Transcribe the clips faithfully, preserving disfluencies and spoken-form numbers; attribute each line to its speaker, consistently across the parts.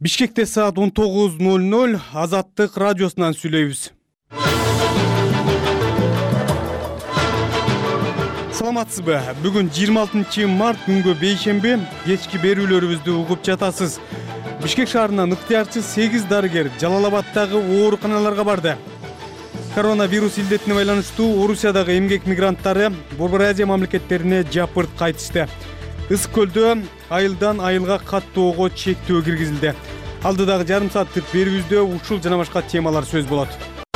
Speaker 1: Бишкекте саат он тогуз ноль ноль Азаттык радиосунан сүйлөйбүз. Саламатсызбы? Бүгүн жыйырма алтынчы март күнгө бейшемби, кечки берүүлөрүбүздү угуп жатасыз. Бишкек шаарынан ыктыярчы сегиз дарыгер Жалал Абаддагы ооруканаларга барды. Коронавирус илдетине байланыштуу Орусиядагы эмгек мигранттары Борбор Азия мамлекеттерине жапырт кайтышты. Ысык көлдө айылдан айылга каттоого чектөө киргизилди. Алдыдагы жарым сааттык берүүбүздө ушул жана башка темалар сөз болот.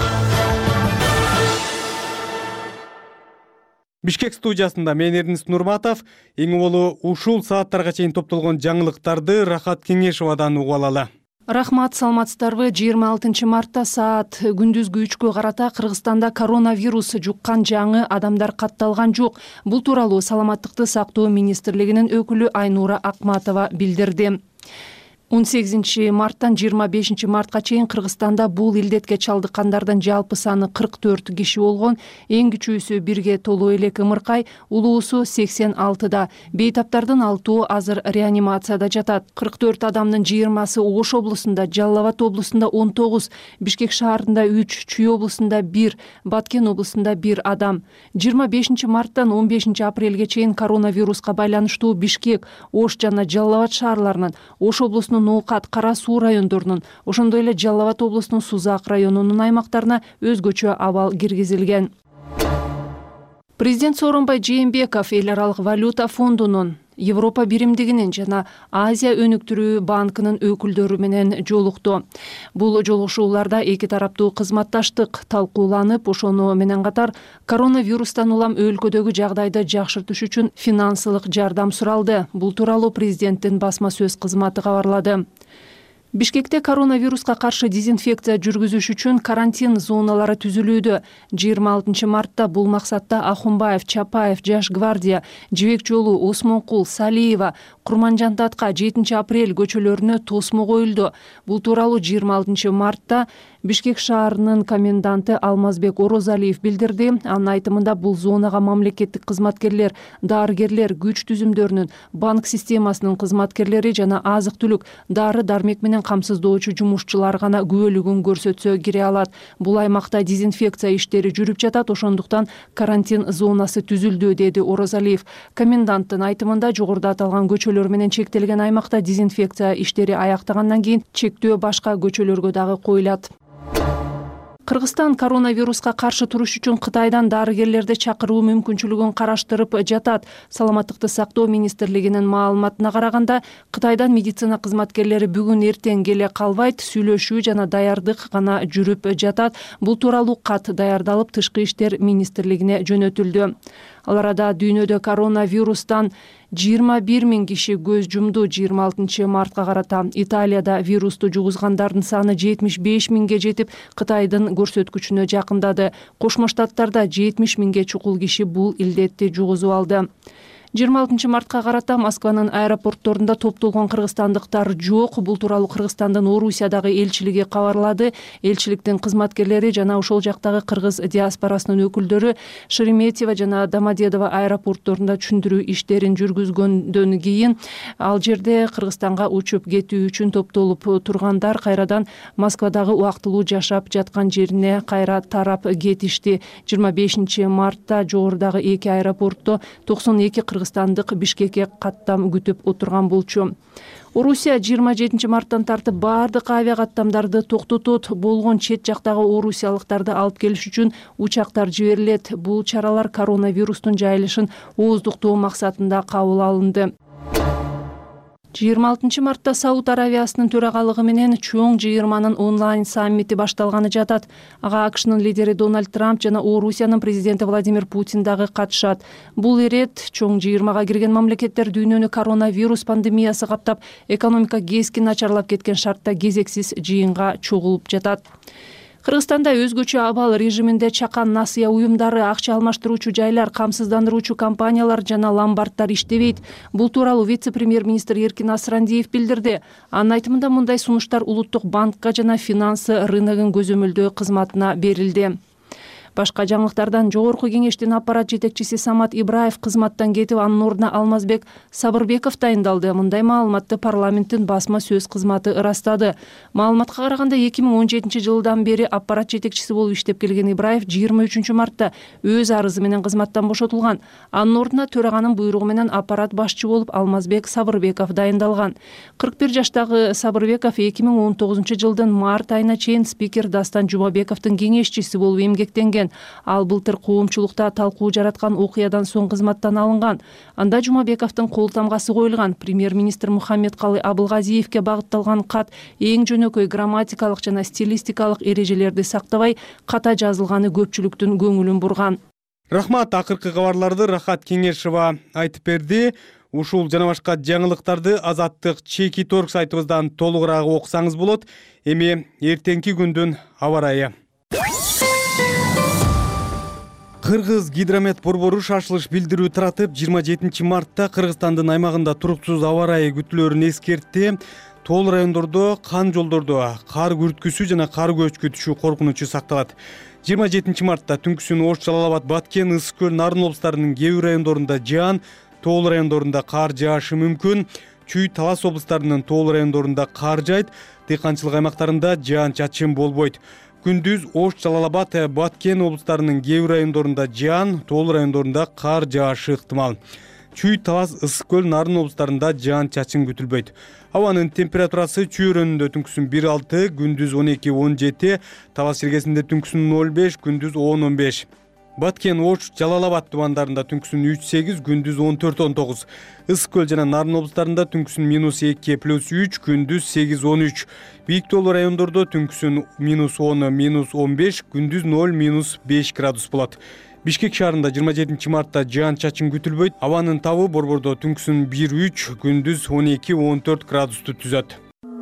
Speaker 1: Бишкек студиясында мен Эрдинис Нурматов, эң болу ушул сааттарга чейин топтолгон жаңылыктарды Рахат Кеңешовадан угуп алалы.
Speaker 2: Рахмат, саламатсыздарбы? жыйырма алтынчы мартта саат күндүзгү үчкө карата Кыргызстанда коронавирус жуккан жаңы адамдар катталган жок. Бул тууралуу Саламаттыкты сактоо министрлигинин өкүлү Айнура Акматова билдирди. он сегизинчи марттан жыйырма бешинчи мартка чейин Кыргызстанда бул илдетке чалдыккандардын жалпы саны кырк төрт киши болгон. Эң кичүүсү бирге толуу элек ымыркай, улуусу сексен алтыда. Бейтаптардын алтоо азыр реанимацияда жатат. кырк төрт адамдын жыйырмасы Ош облусунда, Жалал Абад облусунда он тогуз, Бишкек шаарында үч, Чүй облусунда бир, Баткен облусунда бир адам. жыйырма бешинчи марттан он бешинчи апрелге чейин коронавируска байланыштуу Бишкек, Ош жана Жалал Абад шаарларынын, Ош облусунун Ноокат, Кара Суу райондорунун, ошондой эле Жалал Абад облусунун Сузак районунун аймактарына өзгөчө абал киргизилген. Президент Сооронбай Жээнбеков эл аралык валюта фондунун, Европа биримдигинин жана Азия өнүктүрүү банкынын өкүлдөрү менен жолукту. Бул жолугушууларда эки тараптуу кызматташтык талкууланып, ошону менен катар коронавирустан улам өлкөдөгү жагдайды жакшыртыш үчүн финансылык жардам суралды. Бул тууралуу президенттин басма сөз кызматы кабарлады. Бишкекте коронавируска каршы дезинфекция жүргүзүш үчүн карантин зоналары түзүлүүдө. жыйырма алтынчы мартта бул максатта Ахунбаев, Чапаев, Жаш гвардия, Жибек жолу, Осмонкул, Салиева, Курманжан-Татка, жетинчи апрель көчөлөрүнө тосмо коюлду. Бул тууралуу жыйырма алтынчы мартта Бишкек шаарынын коменданты Алмазбек Орозалиев билдирди. Анын айтымында бул зонага мамлекеттик кызматкерлер, дарыгерлер, күч түзүмдөрүнүн, банк системасынын кызматкерлери жана азык-түлүк, дары-дармек менен камсыздоочу жумушчулар гана күбөлүгүн көрсөтсө кире алат. Бул аймакта дезинфекция иштери жүрүп жатат, ошондуктан карантин зонасы түзүлдү, деди Орозалиев. Коменданттын айтымында жогоруда аталган көчөлөр менен чектелген аймакта дезинфекция иштери аяктагандан кийин чектөө башка көчөлөргө дагы коюлат. Кыргызстан коронавируска каршы туруш үчүн Кытайдан дарыгерлерди чакыруу мүмкүнчүлүгүн караштырып жатат. Саламаттыкты сактоо министрлигинин маалыматына караганда, Кытайдан медицина кызматкерлери бүгүн эртең келе калбайт, сүйлөшүү жана даярдык гана жүрүп жатат. Бул тууралуу кат даярдалып, Тышкы иштер министрлигине жөнөтүлдү. Ал арада дүйнөдө коронавирустан жыйырма бир миң киши көз жумду. жыйырма алтынчы мартка карата Италияда вирусту жугузгандардын саны жетимиш беш миңге жетип, Кытайдын көрсөткүчүнө жакындады. Кошмо Штаттарда жетимиш миңге чукул киши бул илдетти жугузуп алды. жыйырма алтынчы мартка карата Москванын аэропортторунда топтолгон кыргызстандыктар жок. Бул тууралуу Кыргызстандын Орусиядагы элчилиги кабарлады. Элчиликтин кызматкерлери жана ошол жактагы кыргыз диаспорасынын өкүлдөрү Шереметьево жана Домодедово аэропортторунда түшүндүрүү иштерин жүргүзгөндөн кийин ал жерде Кыргызстанга учуп кетүү үчүн топтолуп тургандар кайрадан Москвадагы убактылуу жашап жаткан жерине кайра тарап кетишти. жыйырма бешинчи мартта жогорудагы эки аэропортто токсон эки кыргызстандык Бишкекке каттам күтүп отурган болчу. Орусия жыйырма жетинчи марттан тартып бардык авиа каттамдарды токтотот, болгон чет жактагы орусиялыктарды алып келиш үчүн учактар жиберилет. Бул чаралар коронавирустун жайылышын ооздуктоо максатында кабыл алынды. жыйырма алтынчы мартта Сауд Аравиясынын төрагалыгы менен чоң жыйырманын онлайн саммити башталганы жатат. Ага АКШнын лидери Дональд Трамп жана Орусиянын президенти Владимир Путин дагы катышат. Бул ирет чоң жыйырмага кирген мамлекеттер дүйнөнү коронавирус пандемиясы каптап, экономика кескин начарлап кеткен шартта кезексиз жыйынга чогулуп жатат. Кыргызстанда өзгөчө абал режиминде чакан насыя уюмдары, акча алмаштыруучу жайлар, камсыздандыруучу компаниялар жана ломбарддар иштебейт. Бул тууралуу вице-премьер-министр Эркин Асрандиев билдирди. Анын айтымында мындай сунуштар Улуттук банкка жана финансы рыногун көзөмөлдөө кызматына берилди. Башка жаңылыктардан Жогорку кеңештин аппарат жетекчиси Самат Ибраев кызматтан кетип, анын ордуна Алмазбек Сабырбеков дайындалды. Мындай маалыматты парламенттин басма сөз кызматы ырастады. Маалыматка караганда эки миң он жетинчи жылдан бери аппарат жетекчиси болуп иштеп келген Ибраев жыйырма үчүнчү мартта өз арызы менен кызматтан бошотулган. Анын ордуна төраганын буйругу менен аппарат башчы болуп Алмазбек Сабырбеков дайындалган. кырк бир жаштагы Сабырбеков эки миң он тогузунчу жылдын март айына чейин спикер Дастан Жумабековдун кеңешчиси болуп эмгектенген. Ал былтыр коомчулукта талкуу жараткан окуядан соң кызматтан алынган. Анда Жумабековдун кол тамгасы коюлган. Премьер-министр Мухаммедкалый Абылгазиевке багытталган кат эң жөнөкөй грамматикалык жана стилистикалык эрежелерди сактабай ката жазылганы көпчүлүктүн көңүлүн бурган.
Speaker 1: Рахмат, акыркы кабарларды Рахат Кеңешева айтып берди. Ушул жана башка жаңылыктарды Азаттык Чеки Торг сайтыбыздан толугураак окусаңыз болот. Эми эртеңки күндүн аба ырайы. Кыргыз гидромет борбору шашылыш билдирүү таратып, жыйырма жетинчи мартта Кыргызстандын аймагында туруктуз аба ырайы күтүлөрүн эскертти. Тоол райондордо, кан жолдордо кар күрткүсү жана кар көчкү түшүү коркунучу сакталат. жыйырма жетинчи мартта түнкүсүн Ош, Жалал Абад, Баткен, Ысык көл, Нарын облустарынын кээ бир райондорунда жаан, тоол райондорунда кар жаашы мүмкүн. Чүй, Талас облустарынын тоол райондорунда кар жайт, дыйканчылык аймактарында жаан чачын болбойт. Күндүз Ош, Жалал Абад, Баткен облустарынын кээ бир райондорунда жаан, тоол райондорунда кар жаашы ыктымал. Чүй, Талас, Ысык көл, Нарын облустарында жаан чачын күтүлбөйт. Абанын температурасы чүй өрөөнүндө түнкүсүн бир алты, күндүз он эки он жети, Талас жергесинде түнкүсүн ноль беш, күндүз он он беш. Баткен, Ош, Жалал Абад тубандарында түнкүсүн үч сегиз, күндүз он төрт он тогуз. Ысык көл жана Нарын облустарында түнкүсүн минус эки плюс үч, күндүз сегиз он үч. Бийик тоолуу райондордо түнкүсүн минус он, минус он беш, күндүз ноль минус беш градус болот. Бишкек шаарында жыйырма жетинчи мартта жаан чачын күтүлбөйт. Абанын табы борбордо түнкүсүн бир үч, күндүз он эки он төрт градусту түзөт.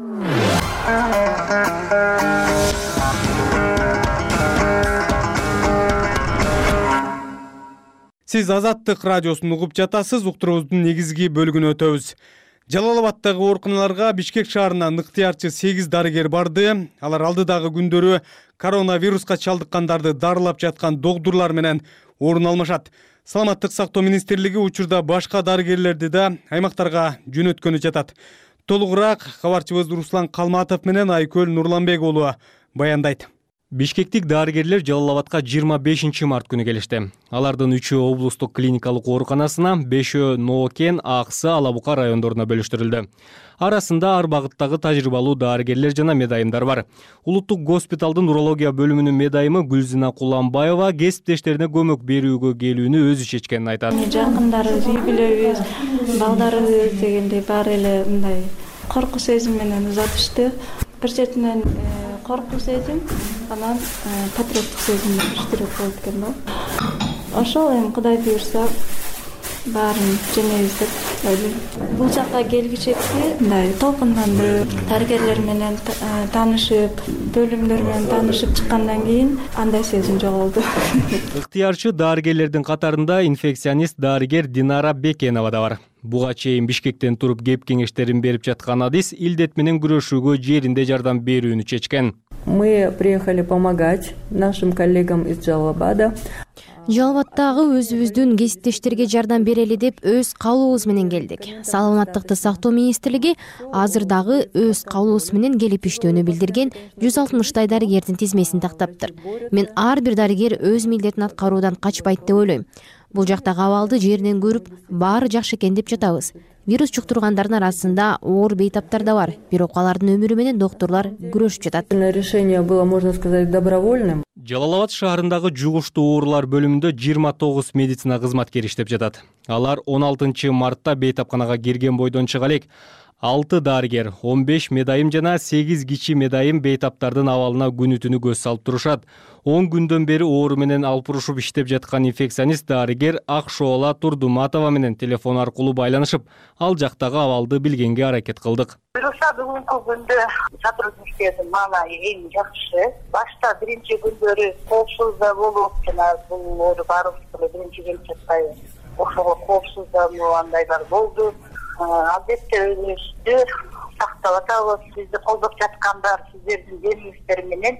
Speaker 1: Сиз Азаттык радиосун угуп жатасыз. Уктуруубуздун негизги бөлүгүнө өтөбүз. Жалал Абадтагы ооруканаларга Бишкек шаарынан ыктыярчы сегиз дарыгер барды. Алар алдыдагы күндөрү коронавируска чалдыккандарды дарылап жаткан доктурлар менен орун алмашат. Саламаттык сактоо министрлиги учурда башка дарыгерлерди да аймактарга жөнөткөнү жатат. Толугураак кабарчыбыз Руслан Калматов менен Айкөл Нурланбек уулу баяндайт.
Speaker 3: Бишкектик дарыгерлер Жалал Абадка жыйырма бешинчи март күнү келишти. Алардын үчөө облустук клиникалык ооруканасына, бешөө Ноокен, Аксы, Алабука райондоруна бөлүштүрүлдү. Арасында ар багыттагы тажрыйбалуу дарыгерлер жана медайымдар бар. Улуттук госпиталдын урология бөлүмүнүн медайымы Гүлзина Куланбаева кесиптештерине көмөк берүүгө келүүнү өзү чечкенин айтат.
Speaker 4: Жакындарыбыз, үй бүлөбүз, балдарыбыз дегендей баары эле мындай коркуу сезим менен узатышты. Бир четинен коркуу сезим, анан патриоттук сезим биштирээк болот экен да. Ошол эми Кудай буйрса баарын жеңебиз деп ойлойм. Бул жакка келгичекти мындай толкундандуу дарыгерлер менен таанышып, бөлүмдөр менен таанышып чыккандан кийин андай сезим жоголду.
Speaker 3: Ыктыярчы дарыгерлердин катарында инфекционист дарыгер Динара Бекенова да бар. Буга чейин Бишкектен туруп кеп кеңештерин берип жаткан адис илдет менен күрөшүүгө жеринде жардам берүүнү чечкен.
Speaker 5: Мы приехали помогать нашим коллегам из Жалал-Абада.
Speaker 6: Жалал Абадтагы өзүбүздүн кесиптештерге жардам берели деп өз каалообуз менен келдик. Саламаттыкты сактоо министрлиги азыр дагы өз каалоосу менен келип иштөөнү билдирген жүз алтымыштай дарыгердин тизмесин тактаптыр. Мен ар бир дарыгер өз милдетин аткаруудан качпайт деп ойлойм. Бул жактагы абалды жеринен көрүп, баары жакшы экен деп жатабыз. Вирус жуктургандардын арасында оор бейтаптар да бар. Бирок алардын өмүрү менен доктурлар күрөшүп жатат.
Speaker 5: Решение было, можно сказать, добровольным.
Speaker 3: Жалал Абад шаарындагы жугуштуу оорулар бөлүмүндө жыйырма тогуз медицина кызматкери иштеп жатат. Алар он алтынчы мартта бейтапканага кирген бойдон чыга элек. алты дарыгер, он беш медайым жана сегиз кичи медайым бейтаптардын абалына күнү түнү көз салып турушат. он күндөн бери оору менен алпурушуп иштеп жаткан инфекционист дарыгер Акшоола Турдуматова менен телефон аркылуу байланышып, ал жактагы абалды билгенге аракет кылдык.
Speaker 7: Вируса бүгүнкү күндө сотрудничестводун маанайы эң жакшы. Башта биринчи күндөрү коопсуз да болуп, жана бул оору баарыбызга биринчи келип жатпайбы. Ошого коопсуздануу андайлар болду. Албетте өзүбүздү сактап атабыз. Бизди колдоп жаткандар сиздердин жеңилиштер менен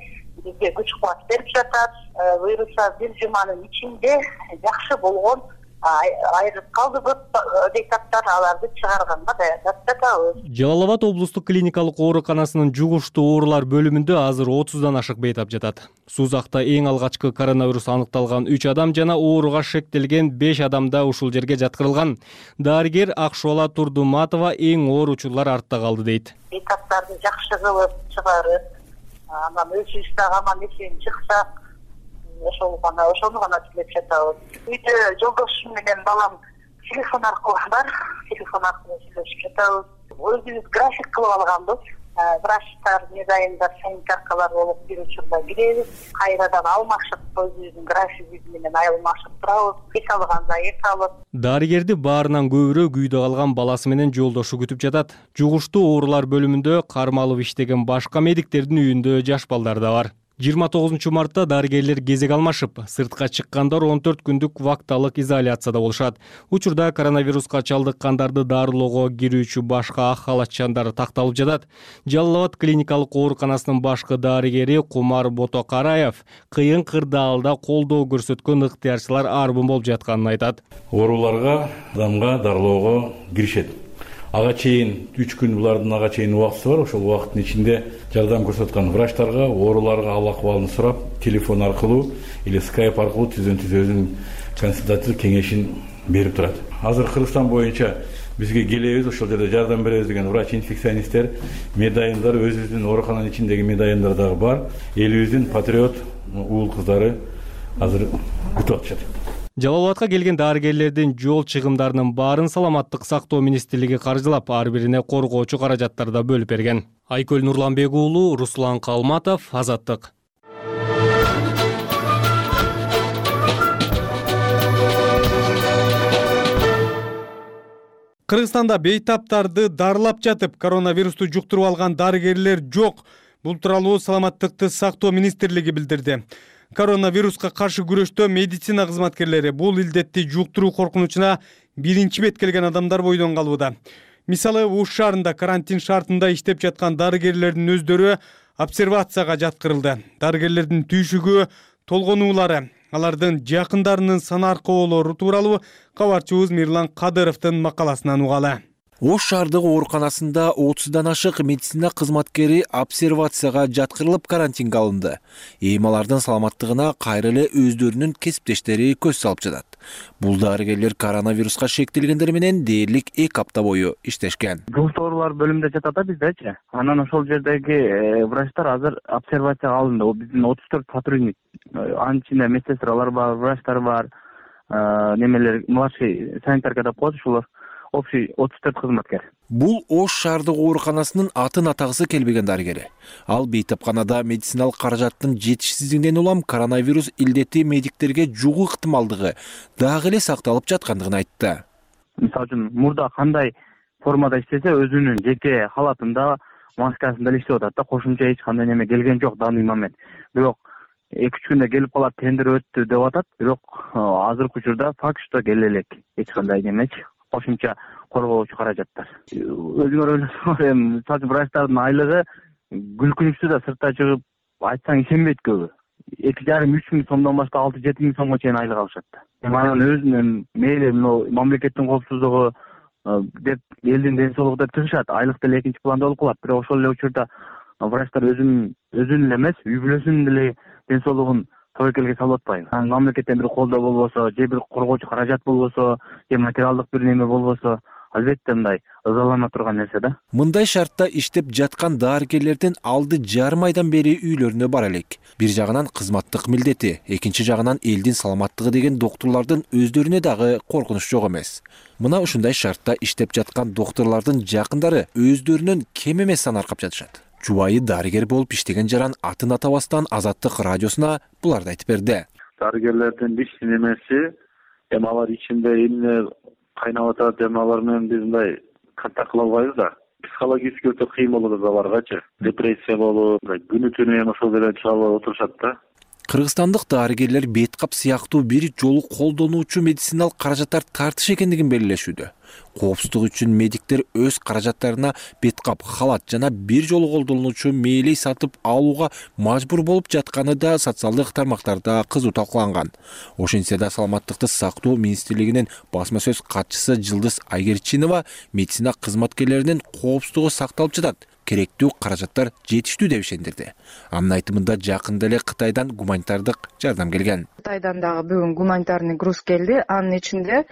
Speaker 7: бизге күч кубат берип жатат. Буюрса бир жуманын ичинде жакшы болгон айрылып калды көп депутаттар, аларды чыгарганга даярдап жатабыз.
Speaker 3: Жалал Абад облустук клиникалык ооруканасынын жугуштуу оорулар бөлүмүндө азыр отуздан ашык бейтап жатат. Сузакта эң алгачкы коронавирус аныкталган үч адам жана ооруга шектелген беш адам да ушул жерге жаткырылган. Дарыгер Акшола Турдуматова эң оор учурлар артта калды дейт.
Speaker 7: Бейтаптарды жакшы кылып чыгарып, анан өзүбүз дагы аман эсен чыксак, ошол гана ошону гана тилеп жатабыз. Үйдө жолдошум менен балам телефон аркылуу бар, телефон аркылуу сүйлөшүп жатабыз. Өзүбүз график кылып алганбыз. Врачтар, медайымдар, санитаркалар болуп бир учурда киребиз. Кайрадан алмашып, өзүбүздүн графигибиз менен алмашып турабыз. Эс алганда эс алып.
Speaker 3: Дарыгерди баарынан көбүрөөк үйдө калган баласы менен жолдошу күтүп жатат. Жугуштуу оорулар бөлүмүндө кармалып иштеген башка медиктердин үйүндө жаш балдар да бар. жыйырма тогузунчу мартта дарыгерлер кезек алмашып, сыртка чыккандар он төрт күндүк вакталык изоляцияда болушат. Учурда коронавируска чалдыккандарды дарылоого кирүүчү башка ак халатчандар такталып жатат. Жалал Абад клиникалык ооруканасынын башкы дарыгери Кумар Ботокараев кыйын кырдаалда колдоо көрсөткөн ыктыярчылар арбын болуп жатканын айтат.
Speaker 8: Ооруларга адамга дарылоого киришет. Ага чейин үч күн булардын ага чейин убакыты бар. Ошол убакыттын ичинде жардам көрсөткөн врачтарга, ооруларга ал акыбалын сурап, телефон аркылуу или скайп аркылуу түздөн түз өзүнүн консультативдик кеңешин берип турат. Азыр Кыргызстан боюнча бизге келебиз, ошол жерде жардам беребиз деген врач-инфекционисттер, медайымдар, өзүбүздүн оорукананын ичиндеги медайымдар дагы бар. Элибиздин патриот уул кыздары азыр күтүп атышат.
Speaker 3: Жалал Абадка келген дарыгерлердин жол чыгымдарынын баарын саламаттык сактоо министрлиги каржылап, ар бирине коргоочу каражаттарды бөлүп берген. Айкөл Нурланбек уулу, Руслан Калматов, Азаттык.
Speaker 1: Кыргызстанда бейтаптарды дарылап жатып, коронавирусту жуктуруп алган дарыгерлер жок. Бул тууралуу саламаттыкты сактоо министрлиги билдирди. Коронавируска каршы күрөштө медицина кызматкерлери бул илдетти жуктуруу коркунучуна биринчи бет келген адамдар бойдон калууда. Мисалы, Уш шаарында карантин шартында иштеп жаткан дарыгерлердин өздөрү обсервацияга жаткырылды. Дарыгерлердин түйшүгү, толгонуулары, алардын жакындарынын санаркоолору тууралуу кабарчыбыз Мирлан Кадыровдун макаласынан угалы.
Speaker 9: Ош шаардык ооруканасында отуздан ашык медицина кызматкери обсервацияга жаткырылып карантинге алынды. Эми алардын саламаттыгына кайра эле өздөрүнүн кесиптештери көз салып жатат. Бул дарыгерлер коронавируска шектелгендер менен дээрлик эки апта бою иштешкен.
Speaker 10: Жугуштуу оорулар бөлүмүндө жатат да биздечи. Анан ошол жердеги врачтар азыр обсервацияга алынды. Биздин отуз төрт сотрудник, анын ичинде медсестралар бар, врачтар бар, немелер, младший санитарка деп коет ушулар. Общий отуз төрт кызматкер.
Speaker 9: Бул Ош шаардык ооруканасынын атын атагысы келбеген дарыгери. Ал бейтапканада медициналык каражаттын жетишсиздигинен улам коронавирус илдети медиктерге жугуу ыктымалдыгы дагы эле сакталып жаткандыгын айтты.
Speaker 10: Мисалы үчүн мурда кандай формада иштесе өзүнүн жеке халатында маскасында эле иштеп атат да, кошумча эч кандай неме келген жок данный момент. Бирок эки үч күндө келип калат, тендер өттү деп атат. Бирок азыркы учурда факт что келе элек эч кандай немечи. Кошумча коргоочу каражаттар. Өзүңөр ойлосоңор, эми мисалы врачтардын айлыгы күлкүнүктүү да, сыртта чыгып айтсаң ишенбейт көбү. эки жарым үч миң сомдон баштап алты жети миң сомго чейин айлык алышат да. Анан өзүнүн мейли мамлекеттин коопсуздугу деп, элдин ден соолугу деп чыгышат. Айлык деле экинчи планда болуп калат. Бирок ошол эле учурда врачтар өзүнүн өзүнүн эле эмес, үй бүлөсүнүн деле ден соолугун тобокелге салып атпайбы. Мамлекеттен бир колдоо болбосо, же бир коргоочу каражат болбосо, же материалдык бир неме болбосо, албетте мындай ызалана турган нерсе да.
Speaker 9: Мындай шартта иштеп жаткан дарыгерлердин алды жарым айдан бери үйлөрүнө бара элек. Бир жагынан кызматтык милдети, экинчи жагынан элдин саламаттыгы деген докторлордун өздөрүнө дагы коркунуч жок эмес. Мына ушундай шартта иштеп жаткан докторлордун жакындары өздөрүнөн кем эмес санаркап жатышат. Жубайы дарыгер болуп иштеген жаран атын атабастан Азаттык радиосуна буларды айтып берди.
Speaker 11: Дарыгерлердин иш немеси, эми алар ичинде эмне кайнап атат, эми алар менен биз мындай контакт кыла албайбыз да. Психологически өтө кыйын болот аларгачы. Депрессия болуп, күнү түнү эми ошол жерден чыга албай отурушат да.
Speaker 9: Кыргызстандык дарыгерлер бет кап сыяктуу бир жолу колдонуучу медициналык каражаттар тартыш экендигин белгилешүүдө. Коопсуздук үчүн медиктер өз каражаттарына бет кап, халат жана бир жолу колдонуучу мээлей сатып алууга мажбур болуп жатканы да социалдык тармактарда кызуу талкууланган. Ошентсе да саламаттыкты сактоо министрлигинин басма сөз катчысы Жылдыз Айгерчинова медицина кызматкерлеринин коопсуздугу сакталып жатат, керектүү каражаттар жетиштүү деп ишендирди. Анын айтымында жакында эле Кытайдан гуманитардык жардам келген.
Speaker 12: Кытайдан дагы бүгүн гуманитарный груз келди. Анын ичинде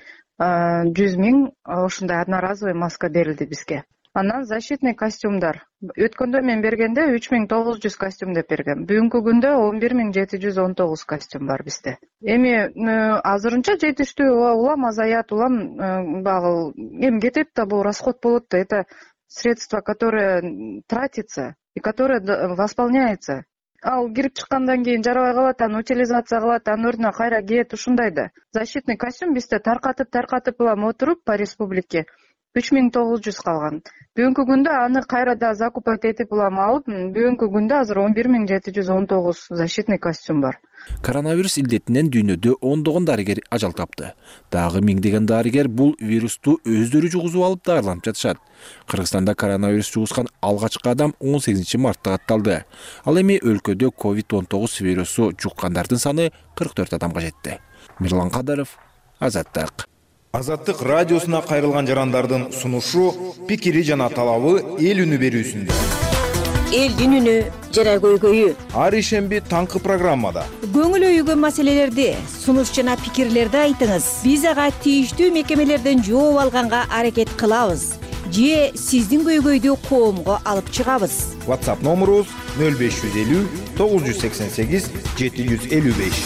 Speaker 12: жүз миң ушундай одноразовый маска берилди бизге. Анан защитный костюмдар. Өткөндө мен бергенде үч миң тогуз жүз костюм деп берген. Бүгүнкү күндө он бир миң жети жүз он тогуз костюм бар бизде. Эми азырынча жетиштүү улам азаят, улам багы эми кетет да, бул расход болот да. Это средства, которые тратятся и которые восполняются. Ал кирип чыккандан кийин жарабай калат, аны утилизация кылат, анын ордуна кайра кийет, ушундай да. Защитный костюм бизде таркатып таркатып улам отуруп по республике үч миң тогуз жүз калган. Бүгүнкү күндө аны кайра да закупать этип улам алып, бүгүнкү күндө азыр он бир миң жети жүз он тогуз защитный костюм бар.
Speaker 9: Коронавирус илдетинен дүйнөдө ондогон дарыгер ажал тапты. Дагы миңдеген дарыгер бул вирусту өздөрү жугузуп алып даарыланып жатышат. Кыргызстанда коронавирус жугузган алгачкы адам он сегизинчи мартта катталды. Ал эми өлкөдө ковид он тогуз вирусу жуккандардын саны кырк төрт адамга жетти. Мирлан Кадаров, Азаттык.
Speaker 13: Азаттык радиосуна кайрылган жарандардын сунушу, пикири жана талабы эл үнү берүүсүндө.
Speaker 14: Элдин үнү жана көйгөйү.
Speaker 13: Ар ишемби таңкы программада.
Speaker 14: Көңүл өйгөн маселелерди, сунуш жана пикирлерди айтыңыз. Биз ага тийиштүү мекемелерден жооп алганга аракет кылабыз. Же сиздин көйгөйдү коомго алып чыгабыз.
Speaker 13: WhatsApp номерубуз нөл беш жүз элүү тогуз жүз сексен сегиз жети жүз элүү беш.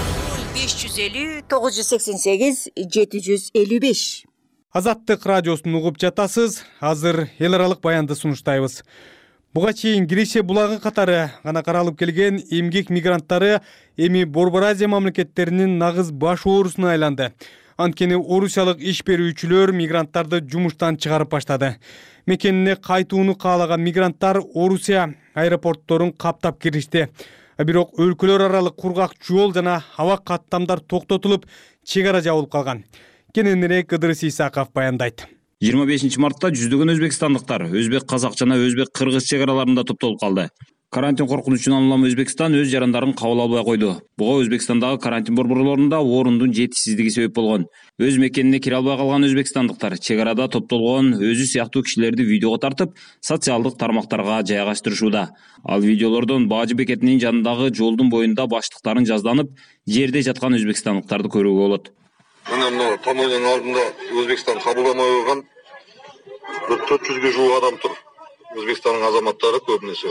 Speaker 14: беш жүз элүү тогуз жүз сексен сегиз жети жүз элүү беш.
Speaker 1: Азаттык радиосун угуп жатасыз. Азыр эл аралык баянды сунуштайбыз. Буга чейин Гречия булагы катары гана каралып келген эмгек мигранттары эми Борбор Азия мамлекеттеринин нагыз баш оорусуна айланды. Анткени орусиялык иш берүүчүлөр мигранттарды жумуштан чыгарып баштады. Мекенине кайтууну каалаган мигранттар Орусия аэропортторун каптап киришти. Бирок өлкөлөр аралык кургак жол жана аба каттамдар токтотулуп, чек ара жабылып калган. Кененирээк Ыдырыс Исаков баяндайт.
Speaker 15: жыйырма бешинчи мартта жүздөгөн өзбекстандыктар өзбек казак жана өзбек кыргыз чек араларында топтолуп калды. Карантин коркунучунан улам Өзбекстан өз жарандарын кабыл албай койду. Буга Өзбекстандагы карантин борборлорунда орундун жетишсиздиги себеп болгон. Өз мекенине кире албай калган өзбекстандыктар чек арада топтолгон өзү сыяктуу кишилерди видеого тартып, социалдык тармактарга жайгаштырышууда. Ал видеолордон Баажы бекетинин жанындагы жолдун боюнда баштыктарын жазданып, жерде жаткан өзбекстандыктарды көрүүгө болот.
Speaker 16: Мына мына томойдун алдында Өзбекстан кабылдамай койгон төрт жүзгө жуuk адам тур. Өзбекстандын азаматтары көбүнесе.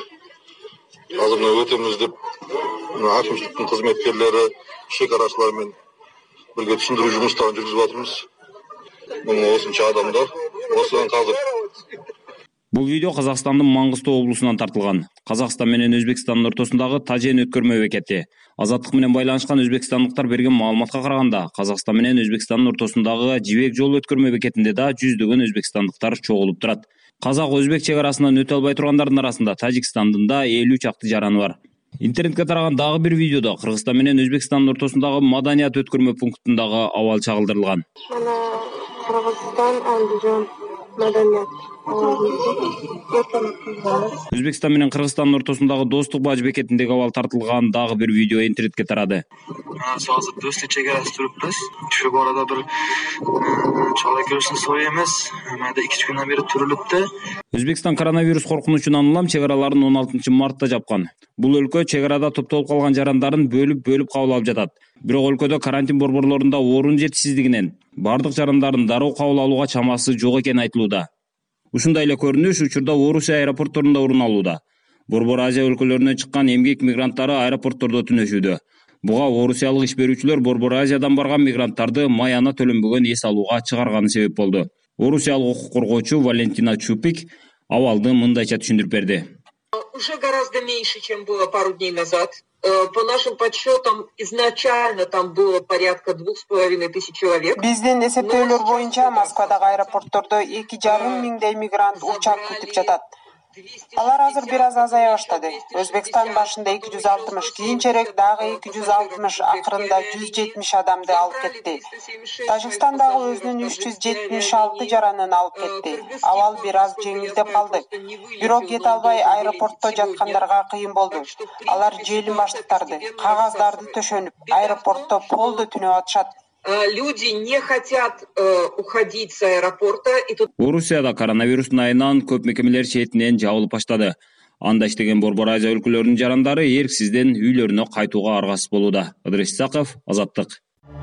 Speaker 16: Азыр мына өтөмүз деп акимчиликтин кызметкерлери, чек арачылар менен бирге түшүндүрүү жумуштарын жүргүзүп атабыз. Мына осунча адамдар осудан казыр.
Speaker 15: Бул видео Казакстандын Маңгыстоо облусунан тартылган. Казакстан менен Өзбекстандын ортосундагы Тажен өткөрмө бекети. Азаттык менен байланышкан өзбекстандыктар берген маалыматка караганда, Казакстан менен Өзбекстандын ортосундагы Жибек жол өткөрмө бекетинде да жүздөгөн өзбекстандыктар чогулуп турат. Казак-өзбек чек арасынан өтө албай тургандардын арасында Тажикстандын да элүү чакты жараны бар. Интернетке тараган дагы бир видеодо Кыргызстан менен Өзбекстандын ортосундагы маданият өткөрмө пунктундагы абал чагылдырылган.
Speaker 17: Мана Кыргызстан, Андижан маданият.
Speaker 15: Өзбекстан менен Кыргызстандын ортосундагы Достук Баажы бекетиндеги абал тартылган дагы бир видео интернетке тарады.
Speaker 18: Азыр Достук чек арасы туруппуз. Ушул арада бир чала көрүшүн сой эмес, мында эки күндөн бери турулупту.
Speaker 15: Өзбекстан коронавирус коркунучунан улам чек араларын он алтынчы мартта жапкан. Бул өлкө чек арада топтолуп калган жарандарын бөлүп-бөлүп кабыл алып жатат. Бирок өлкөдө карантин борборлорунда орун жетишсиздигинен бардык жарандардын дароо кабыл алууга чамасы жок экени айтылууда. Ушундай эле көрүнүш учурда Орусия аэропортторунда орун алууда. Борбор Азия өлкөлөрүнөн чыккан эмгек мигранттары аэропорттордо түнөшүүдө. Буга орусиялык иш берүүчүлөр Борбор Азиядан барган мигранттарды маяна төлөнбөгөн эс алууга чыгарганы себеп болду. Орусиялык укук коргоочу Валентина Чупик абалды мындайча түшүндүрүп берди.
Speaker 19: Уже гораздо меньше, чем было пару дней назад. По нашим подсчетам, изначально там было порядка двух с половиной тысяч человек.
Speaker 20: Биздин эсептөөлөр боюнча Москвадагы аэропорттордо эки жарым миңдей мигрант учак күтүп жатат. Алар азыр бир аз азая баштады. Өзбекстан башында эки жүз алтымыш, кийинчерээк дагы эки жүз алтымыш, акырында жүз жетимиш адамды алып кетти. Тажикстан дагы өзүнүн үч жүз жетимиш алты жаранын алып кетти. Абал бир аз жеңилдеп калды. Бирок кете албай аэропортто жаткандарга кыйын болду. Алар желим баштарды, кагаздарды төшөнүп, аэропортто полду түнөп атышат.
Speaker 19: Люди не хотят э, уходить с аэропорта. И тут...
Speaker 15: Орусияда коронавирустун айынан көп мекемелер четинен жабылып баштады. Анда иштеген Борбор Азия өлкөлөрүнүн жарандары эрксизден үйлөрүнө кайтууга аргасыз болууда. Ыдырыс Исаков, Азаттык.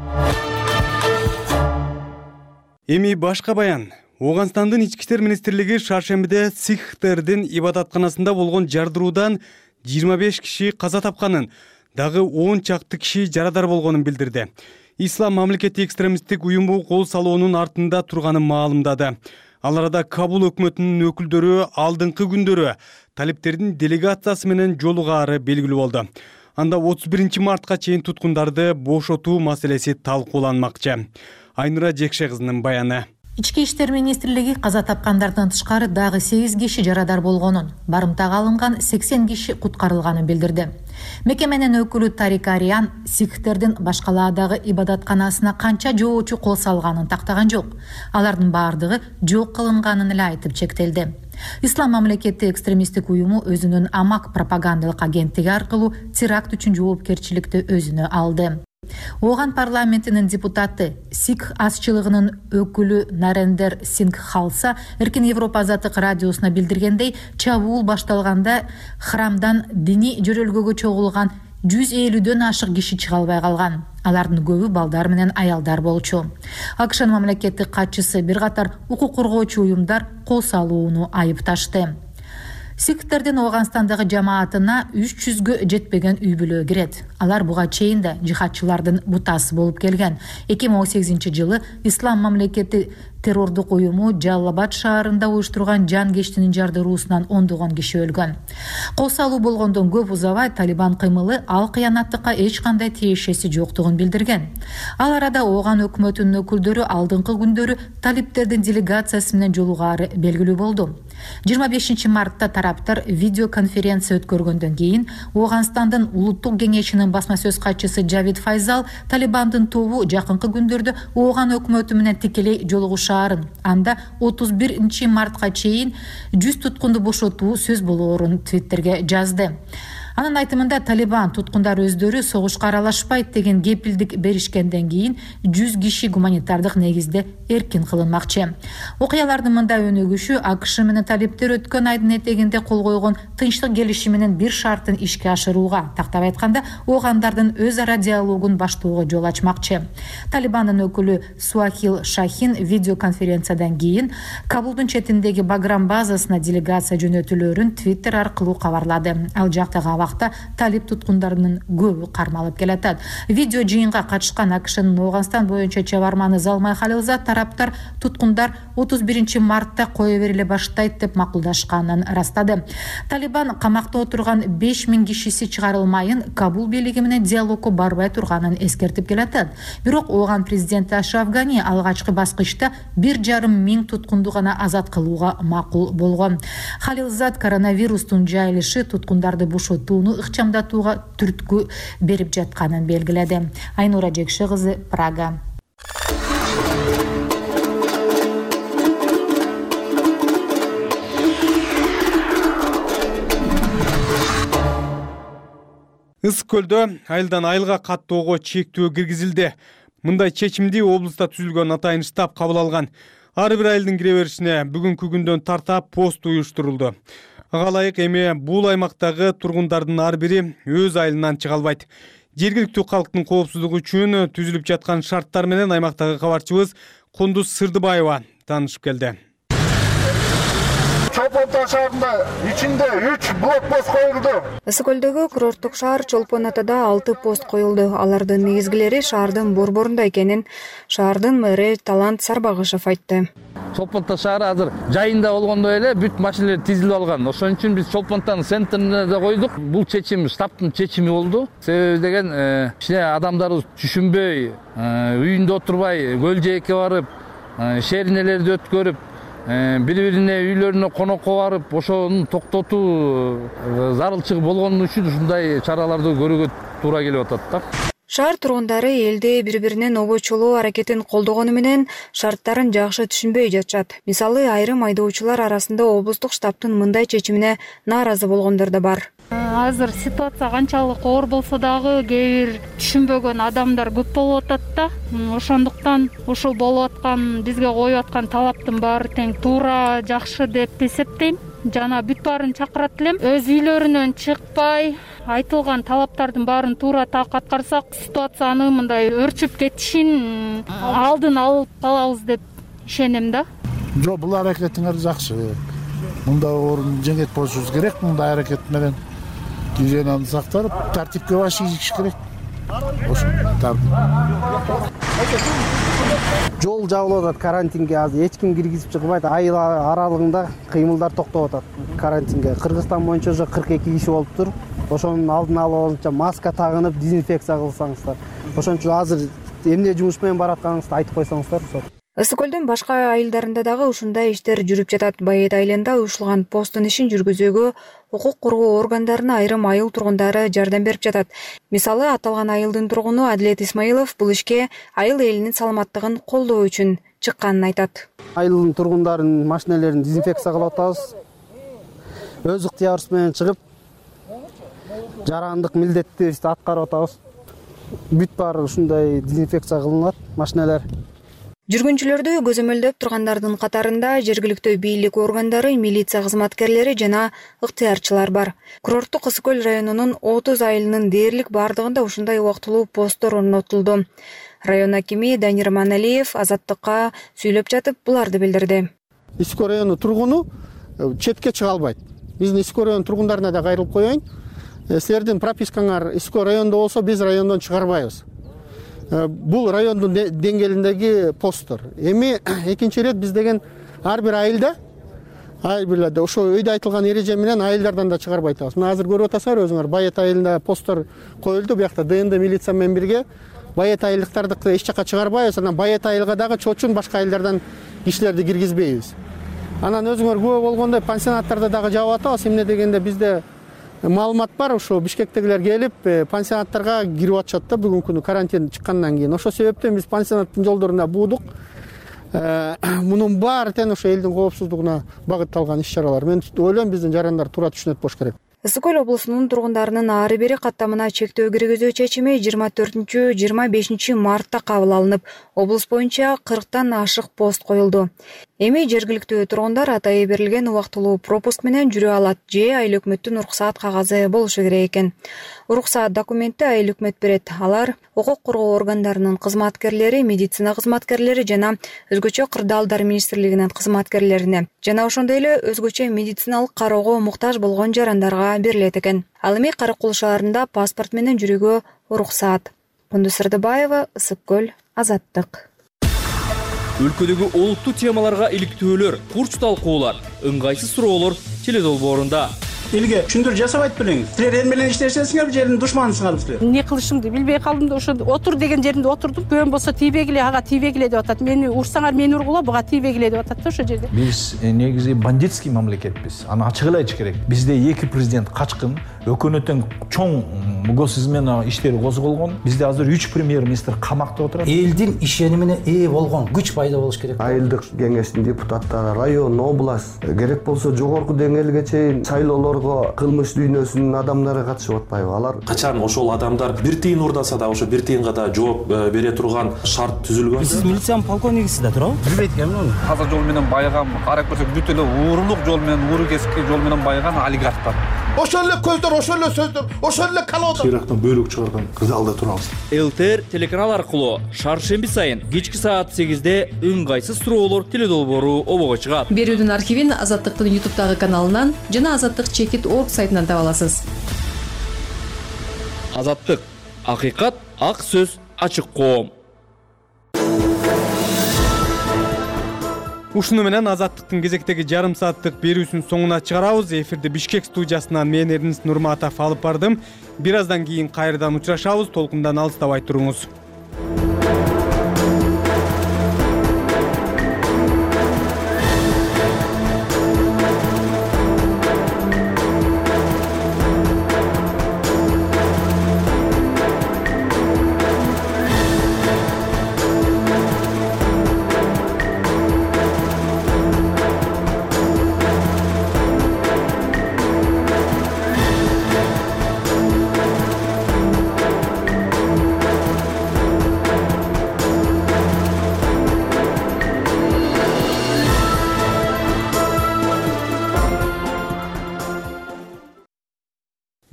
Speaker 1: Эми башка баян. Оганстандын ички иштер министрлиги шаршембиде сикхтердин ибадатканасында болгон жардыруудан жыйырма беш киши каза тапканын, дагы он чакты киши жарадар болгонун билдирди. Ислам мамлекеттик экстремисттик уюму кол салуунун артында турганын маалымдады. Ал арада Кабул өкмөтүнүн өкүлдөрү алдыңкы күндөрү талиптердин делегациясы менен жолугаары белгилүү болду. Анда отуз биринчи мартка чейин туткундарды бошотуу маселеси талкууланмакчы. Айнура Жекше кызынын баяны.
Speaker 21: Ички иштер министрлиги каза тапкандардан тышкары дагы сегиз киши жарадар болгонун, барымтага алынган сексен киши куткарылганын билдирди. Мекеменин өкүлү Тарик Ариан сикхтердин башкалаадагы ибадатканасына канча жоочу кол салганын тактаган жок. Алардын баардыгы жок кылынганын эле айтып чектелди. Ислам мамлекеттик экстремисттик уюму өзүнүн амак пропагандалык агенттиги аркылуу теракт үчүн жоопкерчиликти өзүнө алды. Оган парламентинин депутаты, сикх азчылыгынын өкүлү Нарендер Сингх Халса Эркин Европа Азаттык радиосуна билдиргендей, чабуул башталганда храмдан диний жөрөлгөгө чогулган жүз элүүдөн ашык киши чыга албай калган. Алардын көбү балдар менен аялдар болчу. АКШнын мамлекеттик катчысы бир катар укук коргоочу уюмдар кол салууну айыпташты. Сикхтердин Оганстандагы жамаатына үч жүзгө жетпеген үй бүлө кирет. Алар буга чейин да жихадчылардын бутасы болуп келген. эки миң он сегизинчи жылы Ислам мамлекети террордук уюму Жаллабад шаарында уюштурган жан кештинин жардыруусунан ондогон киши өлгөн. Кол салуу болгондон көп узабай Талибан кыймылы ал кыянаттыкка эч кандай тиешеси жоктугун билдирген. Ал арада Оган өкмөтүнүн өкүлдөрү алдыңкы күндөрү талиптердин делегациясы менен жолугаары белгилүү болду. жыйырма бешинчи мартта тараптар видеоконференция өткөргөндөн кийин Оганстандын улуттук кеңешинин басма сөз катчысы Джавид Файзал Талибандын тобу жакынкы күндөрдө Оган өкмөтү менен тикелей жолугушаарын, анда отуз биринчи мартка чейин жүз туткунду бошотуу сөз болоорун Твиттерге жазды. Анын айтымында Талибан туткундар өздөрү согушка аралашпайт деген кепилдик беришкенден кийин жүз киши гуманитардык негизде эркин кылынмакчы. Окуялардын мындай өнүгүшү АКШ менен талиптер өткөн айдын этегинде кол койгон тынчтык келишиминин бир шартын ишке ашырууга, тактап айтканда, огандардын өз ара диалогун баштоого жол ачмакчы. Талибандын өкүлү Суахил Шахин видеоконференциядан кийин Кабулдун четиндеги Баграм базасына делегация жөнөтүлөрүн Твиттер аркылуу кабарлады. Ал жактагы талип туткундарынын көбү кармалып келатат. Видео жыйынга катышкан АКШнын Оганстан боюнча чабарманы Залмай Халилзат тараптар туткундар отуз биринчи мартта кое бериле баштайт деп макулдашканын растады. Талибан камакта отурган беш миң кишиси чыгарылмайын Кабул бийлиги менен диалогко барбай турганын эскертип келатат. Бирок Оган президенти Ашраф Гани алгачкы баскычта бир жарым миң туткунду гана азат кылууга макул болгон. Халилзат коронавирустун жайылышы туткундарды бошотууну ыкчамдатууга түрткү берип жатканын белгиледи. Айнура Жекше кызы, Прага.
Speaker 1: Ысык көлдө айылдан айылга каттоого чектөө киргизилди. Мындай чечимди облуста түзүлгөн атайын штаб кабыл алган. Ар бир айылдын кире беришине бүгүнкү күндөн тарта пост уюштурулду. Ага ылайык эми бул аймактагы тургундардын ар бири өз айылынан чыга албайт. Жергиликтүү калктын коопсуздугу үчүн түзүлүп жаткан шарттар менен аймактагы кабарчыбыз Кундуз Сырдыбаева таанышып келди.
Speaker 22: Чолпон Ата шаарында ичинде үч блокпост коюлду.
Speaker 23: Ысык көлдөгү курорттук шаар Чолпон Атада алты пост коюлду. Алардын негизгилери шаардын борборунда экенин шаардын мэрі Талант Сарбагышев айтты.
Speaker 24: Чолпон Ата шаары азыр жайында болгондой эле бүт машиналар тизилип алган. Ошон үчүн биз Чолпон Атанын центрине да койдук. Бул чечим штабтын чечими болду. Себеби деген кичине адамдар түшүнбөй, үйүндө отурбай, көл жээкке барып, шеринелерди өткөрүп, бири бирине үйлөрүнө конокко барып ошону токтотуу зарылчылык болгон үчүн ушундай чараларды көрүүгө туура келип атат да.
Speaker 23: Шаар тургундары элде бири-биринен обочолоо аракетин колдогону менен шарттарын жакшы түшүнбөй жатышат. Мисалы, айрым айдоочулар арасында облустук штабтын мындай чечимине нааразы болгондор да бар.
Speaker 2: Азыр ситуация канчалык оор болсо дагы кээ бир түшүнбөгөн адамдар көп болуп атат да. Ошондуктан ушул болуп аткан бизге коюп аткан талаптын баары тең туура, жакшы деп эсептейм. Жана бүт баарын чакырат элем. Өз үйлөрүнөн чыкпай, айтылган талаптардын баарын туура так аткарсак, ситуацияны мындай өрчүп кетишин алдын алып калабыз деп ишенем да.
Speaker 22: Жок, бул аракетиңер жакшы. Мындай орун жеңет болушубуз керек. Мындай аракет менен гигиенаны сактап, тартипке баш ийиш керек. Ошо тартип.
Speaker 4: Жол жабылып атат карантинге, азыр эч ким киргизип чыкпайт. Айыл аралыгында кыймылдар токтоп атат карантинге. Кыргызстан боюнча уже кырк эки киши болуптур. Ошонун алдын алып маска тагынып, дезинфекция кылсаңыздар. Ошончо азыр эмне жумуш менен баратканыңызды айтып койсоңуздар.
Speaker 23: Ысык көлдүн башка айылдарында дагы ушундай иштер жүрүп жатат. Байет айылында уюштурулган посттун ишин жүргүзүүгө укук коргоо органдарына айрым айыл тургундары жардам берип жатат. Мисалы, аталган айылдын тургуну Адилет Исмаилов бул ишке айыл элинин саламаттыгын колдоо үчүн чыкканын айтат.
Speaker 4: Айылдын тургундарын машиналерин дезинфекция кылып атабыз. Өз ыктыярыбыз менен чыгып, жарандык милдеттерибизди аткарып атабыз. Бүт баары ушундай дезинфекция кылынат машиналар.
Speaker 23: Жүргүнчүлөрдү көзөмөлдөп тургандардын катарында жергиликтүү бийлик органдары, милиция кызматкерлери жана ыктыярчылар бар. Курорттук Ысык көл районунун отуз айылынын дээрлик бардыгында ушундай убактылуу посттор орнотулду. Район акими Данир Маналиев Азаттыкка сүйлөп жатып буларды билдирди.
Speaker 4: Ысык көл району тургуну четке чыга албайт. Биздин Ысык көл району тургундарына да кайрылып коеюн. Силердин пропискаңар Ысык көл районунда болсо биз райондон чыгарбайбыз. Бул райондун деңгээлиндеги посттор. Эми экинчи ирет биз деген ар бир айылда, ар бир айылда ошо өйдө айтылган эреже менен айылдардан да чыгарбай атабыз. Мына азыр көрүп атасыздар өзүңөр, Байет айылында посттор коюлду, буякта ДНД милиция менен бирге Байет айылдыктарды эч жака чыгарбайбыз, анан Байет айылга дагы чочун башка айылдардан кишилерди киргизбейбиз. Анан өзүңөр күбө болгондой пансионаттарды дагы жаап атабыз. Эмне дегенде бизде маалымат бар, ошо Бишкектегилер келип пансионаттарга кирип атышат да бүгүнкү күнү карантин чыккандан кийин. Ошо себептен биз пансионаттын жолдоруна буудук. Мунун баары тең ошо элдин коопсуздугуна багытталган иш-чаралар. Мен ойлойм биздин жарандар туура түшүнөт болуш керек.
Speaker 23: Ысык көл облусунун тургундарынын ары бери каттамына чектөө киргизүү чечими жыйырма төртүнчү жыйырма бешинчи мартта кабыл алынып, облус боюнча кырктан ашык пост коюлду. Эми жергиликтүү тургундар атайы берилген убактылуу пропуск менен жүрө алат же айыл өкмөттүн уруксаат кагазы болушу керек экен. Уруксаат документти айыл өкмөт берет. Алар укук коргоо органдарынын кызматкерлери, медицина кызматкерлери жана өзгөчө кырдаалдар министрлигинин кызматкерлерине жана ошондой эле өзгөчө медициналык кароого муктаж болгон жарандарга берилет экен. Ал эми Каракул шаарында паспорт менен жүрүүгө уруксаат. Кундуз Сырдыбаева, Ысык көл, Азаттык.
Speaker 5: Өлкөдөгү олуттуу темаларга иликтөөлөр, курч талкуулар, ыңгайсыз суроолор теледолбоорунда.
Speaker 6: Элге түшүндүр жасабайт белеңиз. Силер эл менен иштешесиңер, жердин душманысыңар силер.
Speaker 25: Эмне кылышымды билбей калдым да ошо отур деген жеринде отурдум. Көн болсо тийбегиле, ага тийбегиле деп атат. Мени урсаңар мени ургула, буга тийбегиле деп атат да ошо жерде.
Speaker 26: Биз негизи бандитский мамлекетпиз. Аны ачык эле айтыш керек. Бизде эки президент качкын, өкмөттүн чоң мугос измена иштери козголгон. Бизде азыр үч премьер-министр камакта отурат.
Speaker 27: Элдин ишенимине ээ болгон күч пайда болуш керек.
Speaker 28: Айылдык кеңештин депутаттары, район, область, керек болсо жогорку деңгээлге чейин шайлоолорго кылмыш дүйнөсүнүн адамдары катышып атпайбы? Алар
Speaker 29: качан ошол адамдар бир тыйын урдаса да ошо бир тыйынга да жооп бере турган шарт түзүлгөн.
Speaker 27: Сиз милициянын полковнигисиз да туурабы?
Speaker 28: билбейт экенмин аны.
Speaker 24: Таза жол менен байыган, карап көрсөк бүт эле уурулук жол менен, ууру кески жол менен байыган олигархтар.
Speaker 22: Ошол эле көздөр, ошол эле сөздөр, ошол эле калоодо.
Speaker 29: Сыйрактан бөлүк чыгарган залда турабыз.
Speaker 5: ЛТР телеканал аркылуу шаршемби сайын кечки саат сегизде ыңгайсыз суроолор теледолбоору обого чыгат.
Speaker 30: Берүүдүн архивин Азаттыктын ютубтагы каналынан жана азаттык чекит точка орг сайтынан таба аласыз.
Speaker 5: Азаттык, акыйкат, ак сөз, ачык коом.
Speaker 1: Ушуну менен Азаттыктын кезектеги жарым сааттык берүүсүн соңуна чыгарабыз. Эфирди Бишкек студиясынан мен Эрнис Нурматов алып бардым. Бир аздан кийин кайрадан учурашабыз. Толкундан алыстабай туруңуз.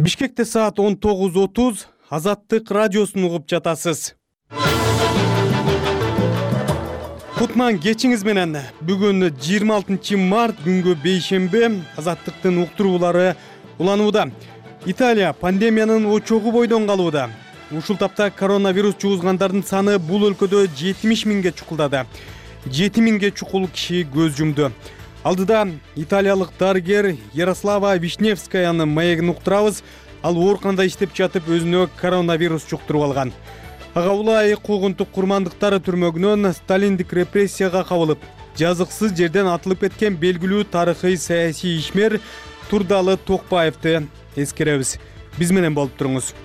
Speaker 1: Бишкекте саат он тогуз отуз, Азаттык радиосун угуп жатасыз. Кутман кечиңиз менен. Бүгүн жыйырма алтынчы март күнгө бейшембе, Азаттыктын уктуруулары уланууда. Италия пандемиянын очогу бойдон калууда. Ушул тапта коронавирус жугузгандардын саны бул өлкөдө жетимиш миңге чукулдады. жети миңге чукул киши көз жумду. Алдыда италиялык дарыгер Ярослава Вишневскаянын маегин уктурабыз. Ал ооруканада иштеп жатып өзүнө коронавирус жуктуруп алган. Ага улай куугунтук курмандыктары түрмөгүнөн сталиндик репрессияга кабылып, жазыксыз жерден атылып кеткен белгилүү тарыхый саясий ишмер Турдалы Токпаевди эскеребиз. Биз менен болуп туруңуз.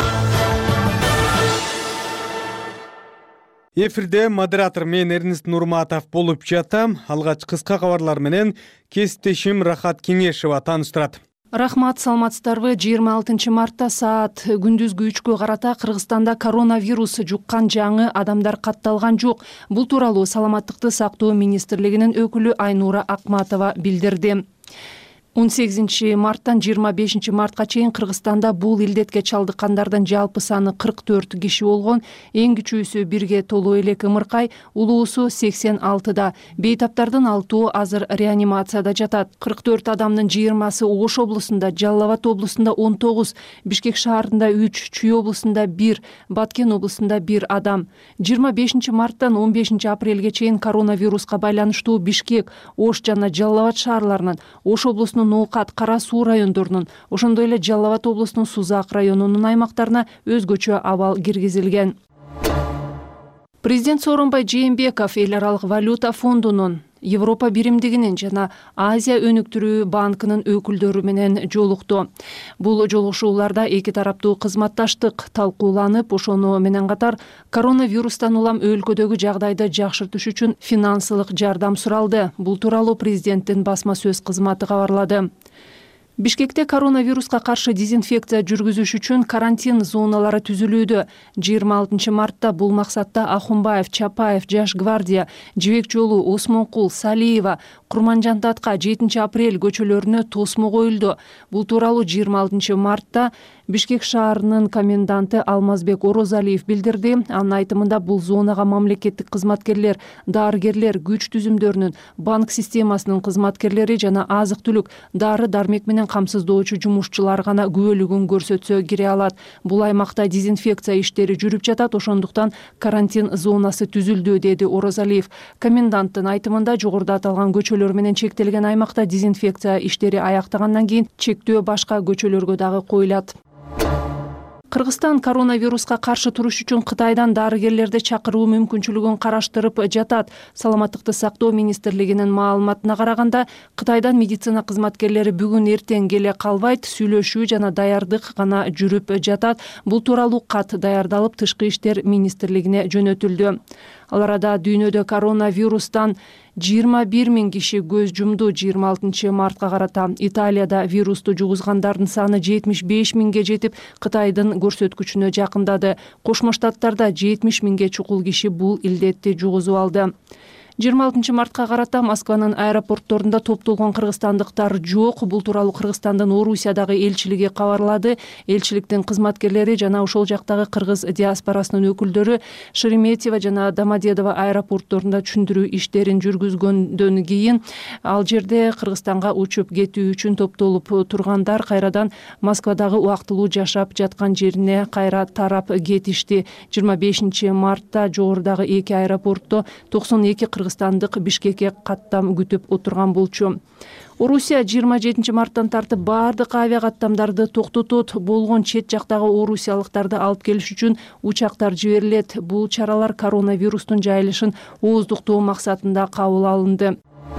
Speaker 1: Эфирде модератор мен Эрнест Нурматов болуп жатам. Алгач кыска кабарлар менен кесиптешим Рахат Кеңешева тааныштырат.
Speaker 3: Рахмат, саламатсыздарбы? жыйырма алтынчы мартта саат күндүзгү үчкө карата Кыргызстанда коронавирус жуккан жаңы адамдар катталган жок. Бул тууралуу Саламаттыкты сактоо министрлигинин өкүлү Айнура Акматова билдирди. он сегизинчи марттан жыйырма бешинчи мартка чейин Кыргызстанда бул илдетке чалдыккандардын жалпы саны кырк төрт киши болгон. Эң кичүүсү бирге толуу элек ымыркай, улуусу сексен алтыда. Бейтаптардын алтоо азыр реанимацияда жатат. кырк төрт адамдын жыйырмасы Ош облусунда, Жалал Абад облусунда он тогуз, Бишкек шаарында үч, Чүй облусунда бир, Баткен облусунда бир адам. жыйырма бешинчи марттан он бешинчи апрелге чейин коронавируска байланыштуу Бишкек, Ош жана Жалал Абад шаарларынын, Ош облусунун Ноокат, Кара Суу райондорунун, ошондой эле Жалал Абад облусунун Сузак районунун аймактарына өзгөчө абал киргизилген. Президент Сооронбай Жээнбеков эл аралык валюта фондунун, Европа биримдигинин жана Азия өнүктүрүү банкынын өкүлдөрү менен жолукту. Бул жолугушууларда эки тараптуу кызматташтык талкууланып, ошону менен катар коронавирустан улам өлкөдөгү жагдайды жакшыртыш үчүн финансылык жардам суралды. Бул тууралуу президенттин басма сөз кызматы кабарлады. Бишкекте коронавируска каршы дезинфекция жүргүзүш үчүн карантин зоналары түзүлүүдө. жыйырма алтынчы мартта бул максатта Ахунбаев, Чапаев, Жаш гвардия, Жибек жолу, Осмонкул, Салиева, Курманжан-Татка, жетинчи апрель көчөлөрүнө тосмо коюлду. Бул тууралуу жыйырма алтынчы мартта Бишкек шаарынын коменданты Алмазбек Орозалиев билдирди. Анын айтымында бул зонага мамлекеттик кызматкерлер, дарыгерлер, күч түзүмдөрүнүн, банк системасынын кызматкерлери жана азык-түлүк, дары-дармек менен камсыздоочу жумушчулар гана күбөлүгүн көрсөтсө кире алат. Бул аймакта дезинфекция иштери жүрүп жатат, ошондуктан карантин зонасы түзүлдү, деди Орозалиев. Коменданттын айтымында жогоруда аталган көчөлөр менен чектелген аймакта дезинфекция иштери аяктагандан кийин чектөө башка көчөлөргө дагы коюлат. Кыргызстан коронавируска каршы туруш үчүн Кытайдан дарыгерлерди чакыруу мүмкүнчүлүгүн караштырып жатат. Саламаттыкты сактоо министрлигинин маалыматына караганда, Кытайдан медицина кызматкерлери бүгүн эртең келе калбайт, сүйлөшүү жана даярдык гана жүрүп жатат. Бул тууралуу кат даярдалып Тышкы иштер министрлигине жөнөтүлдү. Ал арада дүйнөдө коронавирустан жыйырма бир миң киши көз жумду. жыйырма алтынчы мартка карата Италияда вирусту жугузгандардын саны жетимиш беш миңге жетип, Кытайдын көрсөткүчүнө жакындады. Кошмо Штаттарда жетимиш миңге чукул киши бул илдетти жугузуп алды. жыйырма алтынчы мартка карата Москванын аэропортторунда топтолгон кыргызстандыктар жок. Бул тууралуу Кыргызстандын Орусиядагы элчилиги кабарлады. Элчиликтин кызматкерлери жана ошол жактагы кыргыз диаспорасынын өкүлдөрү Шереметьево жана Домодедово аэропортторунда түшүндүрүү иштерин жүргүзгөндөн кийин ал жерде Кыргызстанга учуп кетүү үчүн топтолуп тургандар кайрадан Москвадагы убактылуу жашап жаткан жерине кайра тарап кетишти. жыйырма бешинчи мартта жогорудагы эки аэропортто токсон эки кыргызстандык Бишкекке каттам күтүп отурган болчу. Орусия жыйырма жетинчи марттан тартып баардык авиа каттамдарды токтотот, болгон чет жактагы орусиялыктарды алып келиш үчүн учактар жиберилет. Бул чаралар коронавирустун жайылышын ооздуктоо максатында кабыл алынды.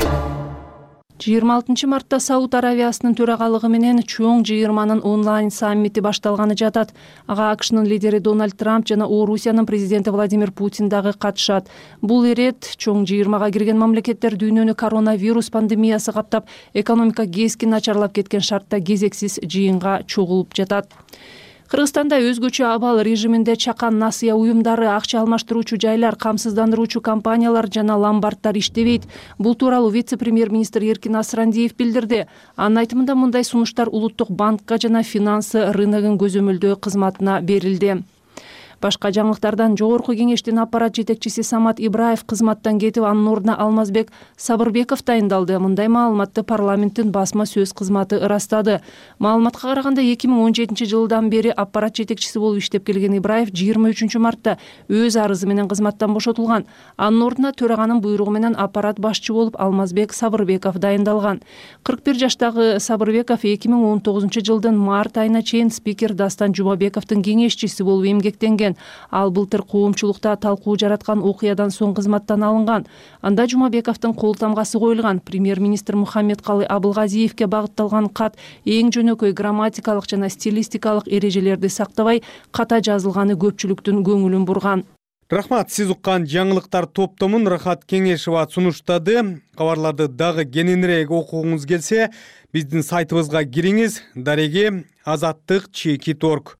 Speaker 3: жыйырма алтынчы мартта Сауд Аравиясынын төрагалыгы менен чоң жыйырманын онлайн саммити башталганы жатат. Ага АКШнын лидери Дональд Трамп жана Орусиянын президенти Владимир Путин дагы катышат. Бул ирет чоң жыйырмага кирген мамлекеттер дүйнөнү коронавирус пандемиясы каптап, экономика кескин начарлап кеткен шартта кезексиз жыйынга чогулуп жатат. Кыргызстанда өзгөчө абал режиминде чакан насыя уюмдары, акча алмаштыруучу жайлар, камсыздандыруучу компаниялар жана ломбарддар иштебейт. Бул тууралуу вице-премьер-министр Эркин Асрандиев билдирди. Анын айтымында мындай сунуштар Улуттук банкка жана финансы рыногун көзөмөлдөө кызматына берилди. Башка жаңылыктардан Жогорку кеңештин аппарат жетекчиси Самат Ибраев кызматтан кетип, анын ордуна Алмазбек Сабырбеков дайындалды. Мындай маалыматты парламенттин басма сөз кызматы ырастады. Маалыматка караганда эки миң он жетинчи жылдан бери аппарат жетекчиси болуп иштеп келген Ибраев жыйырма үчүнчү мартта өз арызы менен кызматтан бошотулган. Анын ордуна төраганын буйругу менен аппарат башчы болуп Алмазбек Сабырбеков дайындалган. кырк бир жаштагы Сабырбеков эки миң он тогузунчу жылдын март айына чейин спикер Дастан Жумабековдун кеңешчиси болуп эмгектенген. Ал былтыр коомчулукта талкуу жараткан окуядан соң кызматтан алынган. Анда Жумабековдун кол тамгасы коюлган. Премьер-министр Мухаммедкалы Абылгазиевке багытталган кат эң жөнөкөй грамматикалык жана стилистикалык эрежелерди сактабай, ката жазылганы көпчүлүктүн көңүлүн бурган.
Speaker 1: Рахмат, сиз уккан жаңылыктар топтомун Рахат Кеңешева сунуштады. Кабарларды дагы кененирээк окугуңуз келсе, биздин сайтыбызга кириңиз. Дареги азаттык чекит точка орг.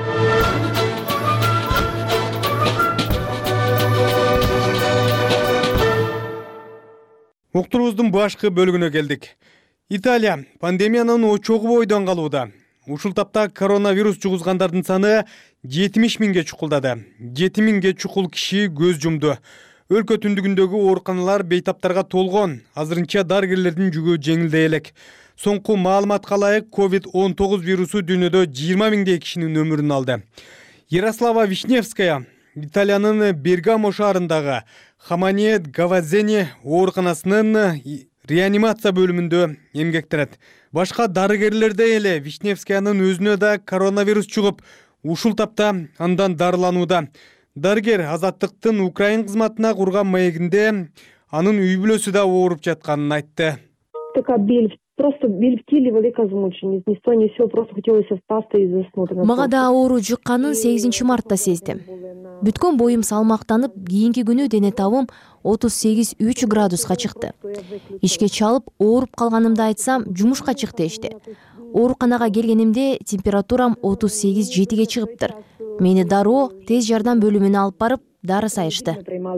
Speaker 1: Уктурубуздун башкы бөлүгүнө келдик. Италия пандемиянын очогу бойдон калууда. Ушул тапта коронавирус жугузгандардын саны жетимиш миңге чукулдады. жети миңге чукул киши көз жумду. Өлкө түндүгүндөгү ооруканалар бейтаптарга толгон. Азырынча дарыгерлердин жүгү жеңилдей элек. Соңку маалыматка ылайык ковид он тогуз вирусу дүйнөдө жыйырма миңдей кишинин өмүрүн алды. Ярослава Вишневская Италиянын Бергамо шаарындагы Хаманет Гавазени ооруканасынын реанимация бөлүмүндө эмгектенет. Башка дарыгерлердей эле Вишневскиянын өзүнө да коронавирус чугуп, ушул тапта андан дарыланууда. Дарыгер Азаттыктын Украин кызматына курган маегинде анын үй бүлөсү да ооруп жатканын айтты.
Speaker 7: Просто биль в теле велика змученість, ніхто не все, просто хотілося впасти і заснути.
Speaker 8: Мага да оору жукканын сегизинчи мартта сездим. Бүткөн боюм салмактанып, кийинки күнү дене табым отуз сегиз үч градуска чыкты. Ишке чалып, ооруп калганымды айтсам, жумушка чык дешти. Ооруканага келгенимде температурам отуз сегиз жетиге чыгыптыр. Мени дароо тез жардам бөлүмүнө алып барып, дары сайышты.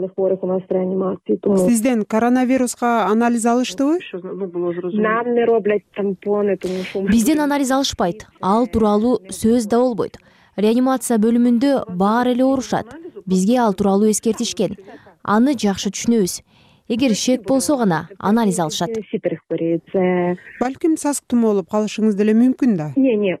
Speaker 20: Сизден коронавируска анализ алыштыбы?
Speaker 8: Бизден анализ алышпайт. Ал тууралуу сөз да болбойт. Реанимация бөлүмүндө баары эле оорушат. Бизге ал тууралуу эскертишкен. Аны жакшы түшүнөбүз. Эгер шек болсо гана анализ алышат.
Speaker 20: Балким сасык тумоо болуп калышыңыз деле мүмкүн да.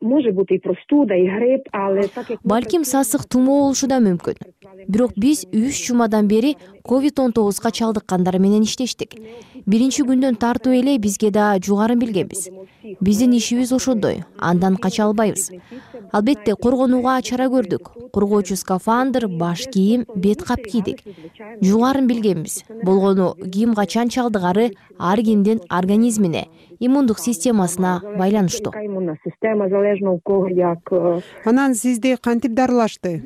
Speaker 8: Балким сасык тумоо болушу да мүмкүн. Бирок биз үч жумадан бери ковид он тогузга чалдыккандар менен иштештик. Биринчи күндөн тартуу эле бизге да жугарын билгенбиз. Биздин ишибиз ошондой, андан кача албайбыз. Албетте коргонууга чара көрдүк. Коргоочу скафандр, баш кийим, бет кап кийдик. Жугарын билгенбиз. Болгону ким качан чалдыгары ар кимдин организмине, иммундук системасына байланыштуу.
Speaker 20: Анан сизди кантип дарылашты?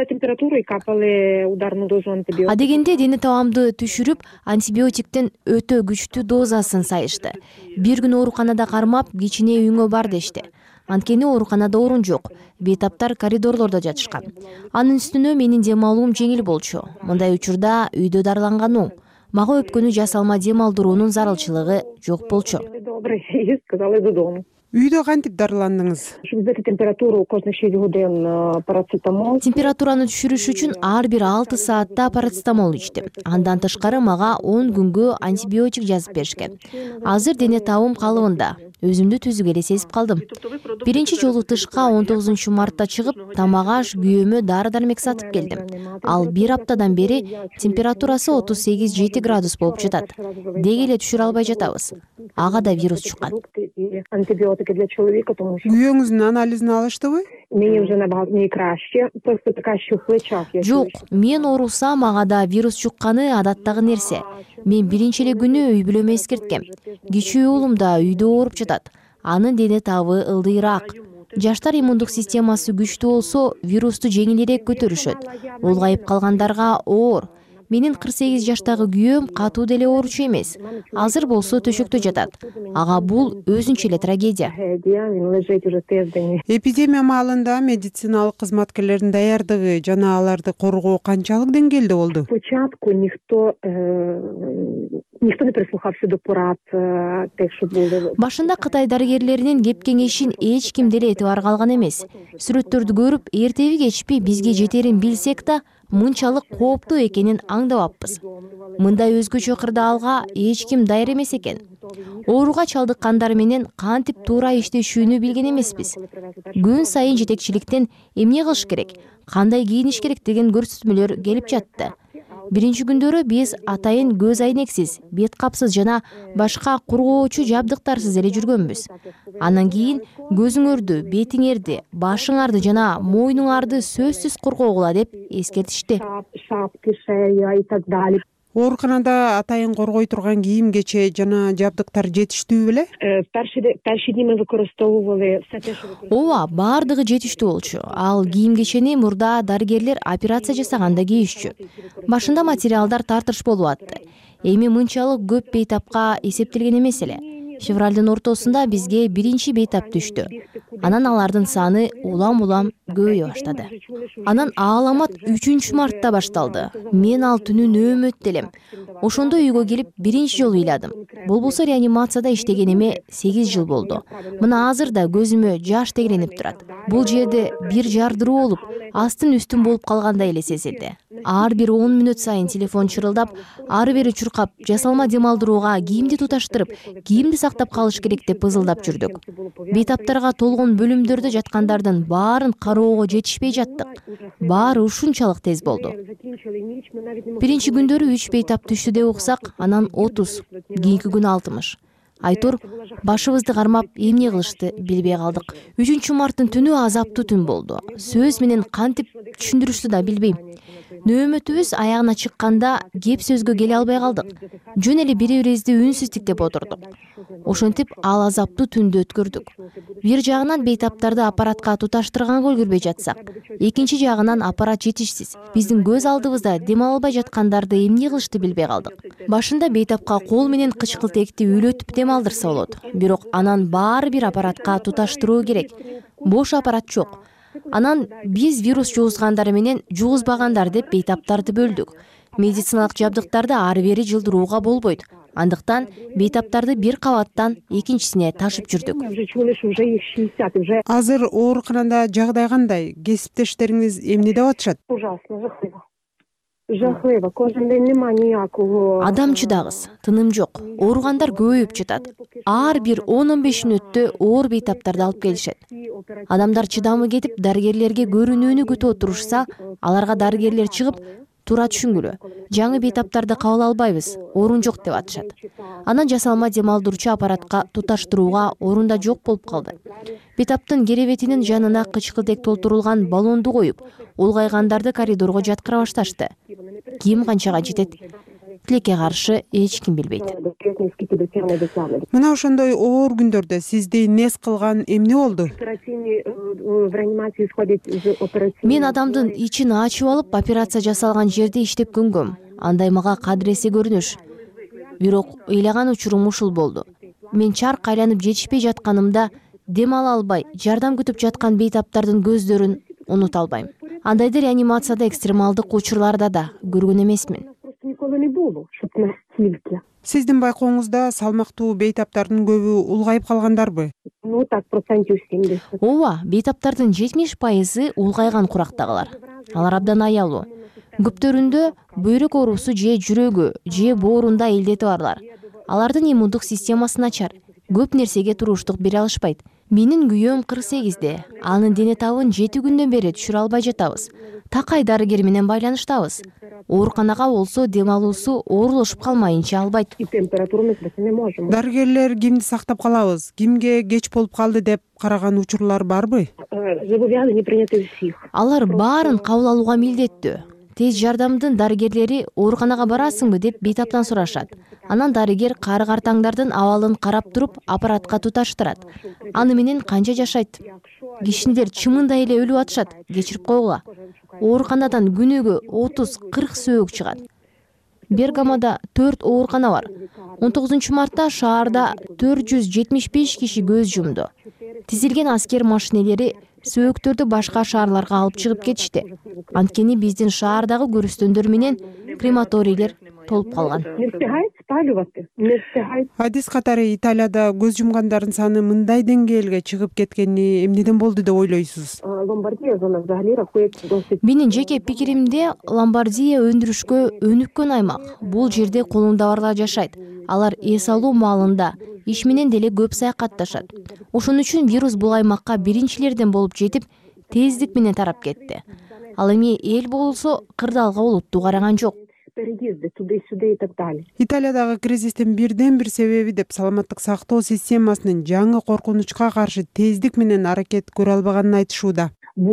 Speaker 8: Адегенде дене табамды түшүрүп, антибиотиктин өтө күчтүү дозасын сайышты. Бир күн ооруканада кармап, кичине үйүңө бар дешти. Анткени ооруканада орун жок. Бейтаптар коридорлордо жатышкан. Анын үстүнө менин дем алуум жеңил болчу. Мындай учурда үйдө дарыланган оң. Мага өпкөнү жасалма дем алдыруунун зарылчылыгы жок болчу.
Speaker 20: Үйдө кантип дарыландыңыз?
Speaker 8: Температураны түшүрүш үчүн ар бир алты саатта парацетамол ичтим. Андан тышкары мага он күнгө антибиотик жазып беришкен. Азыр дене табым калыбында. Өзүмдү түзүк эле сезип калдым. Биринчи жолу тышка он тогузунчу мартта чыгып, тамак-аш, күйөөмө дары-дармек сатып келдим. Ал бир аптадан бери температурасы отуз сегиз жети градус болуп жатат. Деги эле түшүрө албай жатабыз. Ага да вирус чыккан.
Speaker 20: Күйөөңүздүн анализин алыштыбы?
Speaker 8: Жок, мен оорусам, ага да вирус чукканы адаттагы нерсе. Мен биринчи эле күнү үй бүлөмө эскерткем. Кичүү уулум да үйдө ооруп жатат. Анын дене табы ылдыйраак. Жаштар иммундук системасы күчтүү болсо, вирусту жеңилирээк көтөрүшөт. Улгайып калгандарга оор. Менин кырк сегиз жаштагы күйөөм катуу деле ооручу эмес. Азыр болсо төшөктө жатат. Ага бул өзүнчө эле трагедия.
Speaker 9: Эпидемия маалында медициналык кызматкерлердин даярдыгы жана аларды коргоо канчалык деңгээлде болду?
Speaker 7: Спочатку ніхто ніхто не прислухався до порад тих, що були.
Speaker 8: Башында Кытай дарыгерлеринин кеп кеңешин эч ким деле этибарга алган эмес. Сүрөттөрдү көрүп, эртеби кечпи бизге жетерин билсек да, мынчалык кооптуу экенин аңдабаппыз. Мындай өзгөчө кырдаалга эч ким даяр эмес экен. Ооруга чалдыккандар менен кантип туура иштешүүнү билген эмеспиз. Күн сайын жетекчиликтен эмне кылыш керек, кандай кийиниш керек деген көрсөтмөлөр келип жатты. Биринчи күндөрү биз атайын көз айнексиз, бет капсыз жана башка кургоочу жабдыктарсыз эле жүргөнбүз. Андан кийин көзүңөрдү, бетиңерди, башыңарды жана мойнуңарды сөзсүз коргогула деп эскертишти.
Speaker 9: Ооруканада атайын коргой турган кийим кече жана жабдыктар жетиштүү беле?
Speaker 7: Перші дні ми використовували все те, що
Speaker 8: Ооба, баардыгы жетиштүү болчу. Ал кийим кечени мурда дарыгерлер операция жасаганда кийишчү. Башында материалдар тартыш болуп атты. Эми мынчалык көп бейтапка эсептелген эмес эле. Февралдын ортосунда бизге биринчи бейтап түштү. Анан алардын саны улам-улам көбөйө баштады. Анан аламат үчүнчү мартта башталды. Мен ал түнү нөөмөттө элем. Ошондо үйгө келип биринчи жолу ыйладым. Болбосо реанимацияда иштегениме сегиз жыл болду. Мына азыр да көзүмө жаш тегеленип турат. Бул жерде бир жардыруу болуп, астын үстүн болуп калгандай эле сезилди. Ар бир он мүнөт сайын телефон чырылдап, ары бери чуркап, жасалма демалдырууга кийимди туташтырып, кийимди сактап калыш керек деп ызылдап жүрдүк. Бейтаптарга толгон бөлүмдөрдө жаткандардын баарын кароого жетишпей жаттык. Баары ушунчалык тез болду. Биринчи күндөрү үч бейтап түштү деп уксак, анан отуз, кийинки күнү алтымыш. Айтор башыбызды кармап эмне кылышты билбей калдык. үчүнчү марттын түнү азаптуу түн болду. Сөз менен кантип түшүндүрүштү да билбейм. Нөөмөтүбүз аягына чыкканда кеп сөзгө келе албай калдык. Жөн эле бири-бирибизди үнсүз тиктеп отурдук. Ошентип ал азаптуу түндү өткөрдүк. Бир жагынан бейтаптарды аппаратка туташтырганга үлгүрбөй жатсак, экинчи жагынан аппарат жетишсиз. Биздин көз алдыбызда дем албай жаткандарды эмне кылышты билбей калдык. Башында бейтапка кол менен кычкылтекти үйлөтүп дем алдырса болот. Бирок анан баары бир аппаратка туташтыруу керек. Бош аппарат жок. Анан биз вирус жугузгандар менен жугузбагандар деп бейтаптарды бөлдүк. Медициналык жабдыктарды ары бери жылдырууга болбойт. Андыктан бейтаптарды бир кабаттан экинчисине ташып жүрдүк.
Speaker 9: Азыр ооруканада жагдай кандай? Кесиптештериңиз эмне деп атышат?
Speaker 7: жахливо. Кожен день нема ніякого.
Speaker 8: Адам чыдагыз, тыным жок. Ооругандар көбөйүп жатат. Ар бир он он беш мүнөттө оор бейтаптарды алып келишет. Адамдар чыдамы кетип дарыгерлерге көрүнүүнү күтүп отурушса, аларга дарыгерлер чыгып туура түшүнгүлө. Жаңы бейтаптарды кабыл албайбыз, орун жок деп атышат. Анан жасалма демалдыруучу аппаратка туташтырууга орун да жок болуп калды. Бейтаптын керебетинин жанына кычкылтек толтурулган баллонду коюп, улгайгандарды коридорго жаткыра башташты. Ким канчага жетет? Тилекке каршы эч ким билбейт.
Speaker 9: Мына ошондой оор күндөрдө сизди нес кылган эмне болду?
Speaker 8: Мен адамдын ичин ачып алып, операция жасалган жерде иштеп көнгөм. Андай мага кадыресе көрүнүш. Бирок ыйлаган учурум ушул болду. Мен чарк айланып жетишпей жатканымда дем ала албай, жардам күтүп жаткан бейтаптардын көздөрүн унута албайм. Андайды реанимацияда экстремалдык учурларда да көргөн эмесмин.
Speaker 9: Сиздин байкооңузда салмактуу бейтаптардын көбү улгайып калгандарбы?
Speaker 8: Ооба, бейтаптардын жетимиш пайызы улгайган курактагылар. Алар абдан аялуу. Көптөрүндө бөйрөк оорусу же жүрөгү, же боорунда илдети барлар. Алардын иммундук системасы начар. Көп нерсеге туруштук бере алышпайт. Менин күйөөм кырк сегизде. Анын дене табын жети күндөн бери түшүрө албай жатабыз. Такай дарыгер менен байланыштабыз. Ооруканага болсо дем алуусу оорулушуп калмайынча албайт.
Speaker 9: Дарыгерлер кимди сактап калабыз, кимге кеч болуп калды деп караган учурлар барбы?
Speaker 8: Алар баарын кабыл алууга милдеттүү. Тез жардамдын дарыгерлери ооруканага барасыңбы деп бейтаптан сурашат. Анан дарыгер кары картаңдардын абалын карап туруп аппаратка туташтырат. Аны менен канча жашайт? Кишилер чымындай эле өлүп атышат, кечирип койгула. Ооруканадан күнүгө отуз кырк сөөк чыгат. Бергамода төрт оорукана бар. он тогузунчу мартта шаарда төрт жүз жетимиш беш киши көз жумду. Тизилген аскер машинелери сөөктөрдү башка шаарларга алып чыгып кетишти. Анткени биздин шаардагы көрүстөндөр менен крематорийлер толуп калган.
Speaker 9: Адис катары Италияда көз жумгандардын саны мындай деңгээлге чыгып кеткени эмнеден болду деп ойлойсуз?
Speaker 8: Менин жеке пикиримде, Ломбардия өндүрүшкө өнүккөн аймак. Бул жерде колундагылар жашайт. Алар эс алуу маалында иш менен деле көп саякатташат. Ошон үчүн вирус бул аймакка биринчилерден болуп жетип, тездик менен тарап кетти. Ал эми эл болсо кырдаалга олуттуу караган жок.
Speaker 9: Италиядагы кризистин бирден бир себеби деп саламаттык сактоо системасынын жаңы коркунучка каршы тездик менен аракет көрө албаганын айтышууда.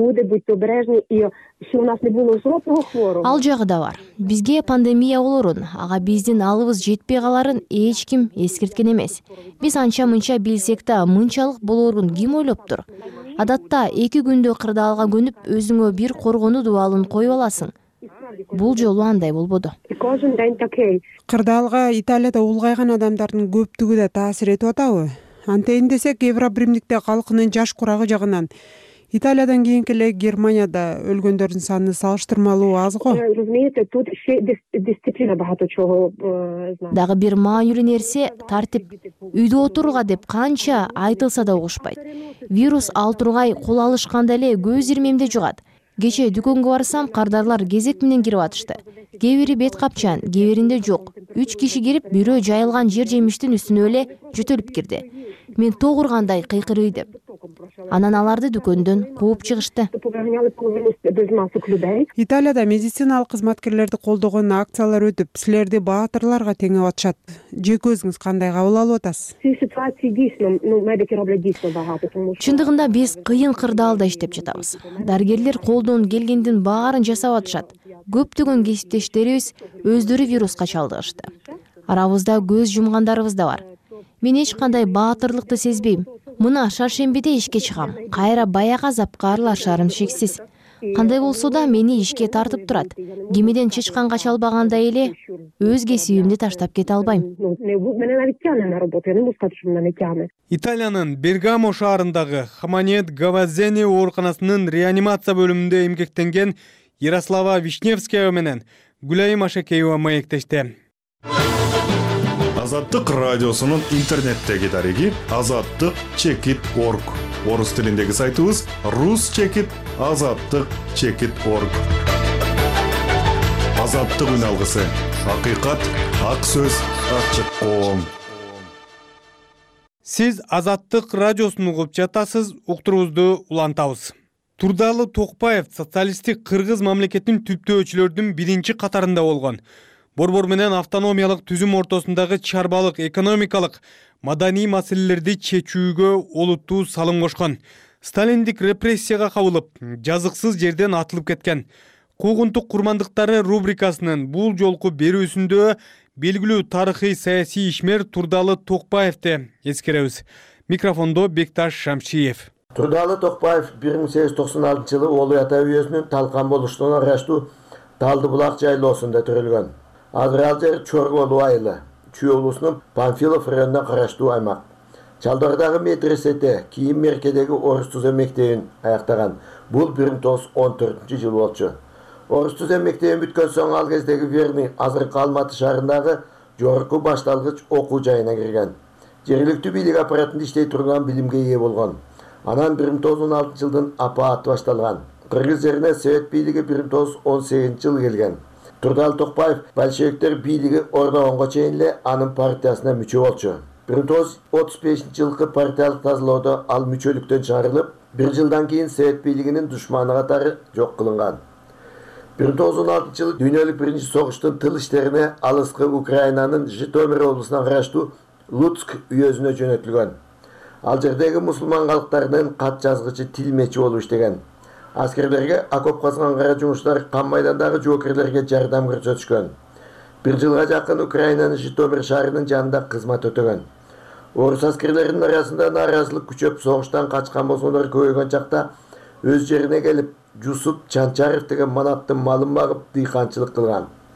Speaker 8: Ал жагы да бар. Бизге пандемия болорун, ага биздин алыбыз жетпей каларын эч ким эскерткен эмес. Биз анча мынча билсек да, мынчалык болорун ким ойлоптур? Адатта эки күндө кырдаалга көнүп, өзүңө бир коргонуу дубалын коюп аласың. Бул жолу андай болбоду.
Speaker 9: Кырдаалга Италияда улгайган адамдардын көптүгү да таасир этип атабы? Антейин десек, Евробиримдикте калкынын жаш курагы жагынан Италиядан кийинки эле Германияда өлгөндөрдүн саны салыштырмалуу аз го.
Speaker 8: Дагы бир маанилүү нерсе тартип. Үйдө отурууга деп канча айтылса да угушпайт. Вирус ал тургай кол алышканда эле көз ирмемде жугат. Кече дүкөнгө барсам, кардарлар кезек менен кирип атышты. Кээ бири бет капчан, кээ биринде жок. Үч киши кирип, бирөө жайылган жер жемиштин үстүнө эле жөтөлүп кирди. Мен тогургандай кыйкырый деп. Анан аларды дүкөндөн кууп чыгышты.
Speaker 9: Италияда медициналык кызматкерлерди колдогон акциялар өтүп, силерди баатырларга теңеп атышат. Жеке өзүңүз кандай кабыл алып атасыз?
Speaker 8: Чындыгында биз кыйын кырдаалда иштеп жатабыз. Дарыгерлер колдон келгендин баарын жасап атышат. Көптөгөн кесиптештерибиз өздөрү вируска чалдыгышты. Арабызда көз жумгандарыбыз да бар. Мен эч кандай баатырлыкты сезбейм. Мына шаршембиде ишке чыгам. Кайра баягы азапка аралашарым шексиз. Кандай болсо да мени ишке тартып турат. Кемеден чычкан кача албагандай эле өз кесибимди таштап кете албайм.
Speaker 1: Италиянын Бергамо шаарындагы Хаманет Гавазени ооруканасынын реанимация бөлүмүндө эмгектенген Ярослава Вишневская менен Гүлайым Ашекеева маектешти.
Speaker 10: Азаттык радиосунун интернеттеги дареги азаттык чекит точка орг. Орус тилиндеги сайтыбыз рус чекит азаттык чекит точка орг. Азаттык үн алгысы. Акыйкат, ак сөз, ачык коом.
Speaker 1: Сиз Азаттык радиосун угуп жатасыз, уктуруубузду улантабыз. Турдалы Токпаев социалисттик кыргыз мамлекетинин түптөөчүлөрдүн биринчи катарында болгон. Борбор менен автономиялык түзүм ортосундагы чарбалык, экономикалык, маданий маселелерди чечүүгө олуттуу салым кошкон. Сталиндик репрессияга кабылып, жазыксыз жерден атылып кеткен. Куугунтук курмандыктары рубрикасынын бул жолку берүүсүндө белгилүү тарыхый саясий ишмер Турдалы Токпаевди эскеребиз. Микрофондо Бекташ Шамшиев.
Speaker 11: Турдалы Токпаев бир миң сегиз жүз токсон алтынчы жылы Улуу Ата үйөсүнүн Талкан болуштугуна караштуу Талды булак жайлоосунда төрөлгөн. Азыр ал жер Чорголуу айылы, Чүй облусунун Панфилов районуна караштуу аймак. Чалдардагы медреседе, кийин Меркедеги Орус түзөм мектебин аяктаган. Бул бир миң тогуз жүз он төртүнчү жыл болчу. Орус түзөм мектебин бүткөн соң ал кездеги Верный, азыркы Алматы шаарындагы жогорку башталгыч окуу жайына кирген. Жергиликтүү бийлик аппаратында иштей турган билимге ээ болгон. Анан бир миң тогуз жүз он алтынчы жылдын апааты башталган. Кыргыз жерине Совет бийлиги бир миң тогуз жүз он сегизинчи жылы келген. Турдалы Токпаев большевиктер бийлиги орногонго чейин эле анын партиясына мүчө болчу. бир миң тогуз жүз отуз бешинчи жылкы партиялык тазалоодо ал мүчөлүктөн чыгарылып, бир жылдан кийин Совет бийлигинин душманы катары жок кылынган. бир миң тогуз жүз он алтынчы жылы дүйнөлүк биринчи согуштун тыл иштерине алыскы Украинанын Житомир облусуна караштуу Луцк үйөзүнө жөнөтүлгөн. Ал жердеги мусулман калктарынын кат жазгычы тилмечи болуп иштеген. Аскерлерге окоп казган кара жумуштар кан майдандагы жоокерлерге жардам көрсөтүшкөн. Бир жылга жакын Украинанын Житомир шаарынын жанында кызмат өтөгөн. Орус аскерлеринин арасында нааразылык күчөп, согуштан качкан босоолор көбөйгөн чакта өз жерине келип, Жусуп Чанчаров деген манаттын малын багып, дыйканчылык кылган.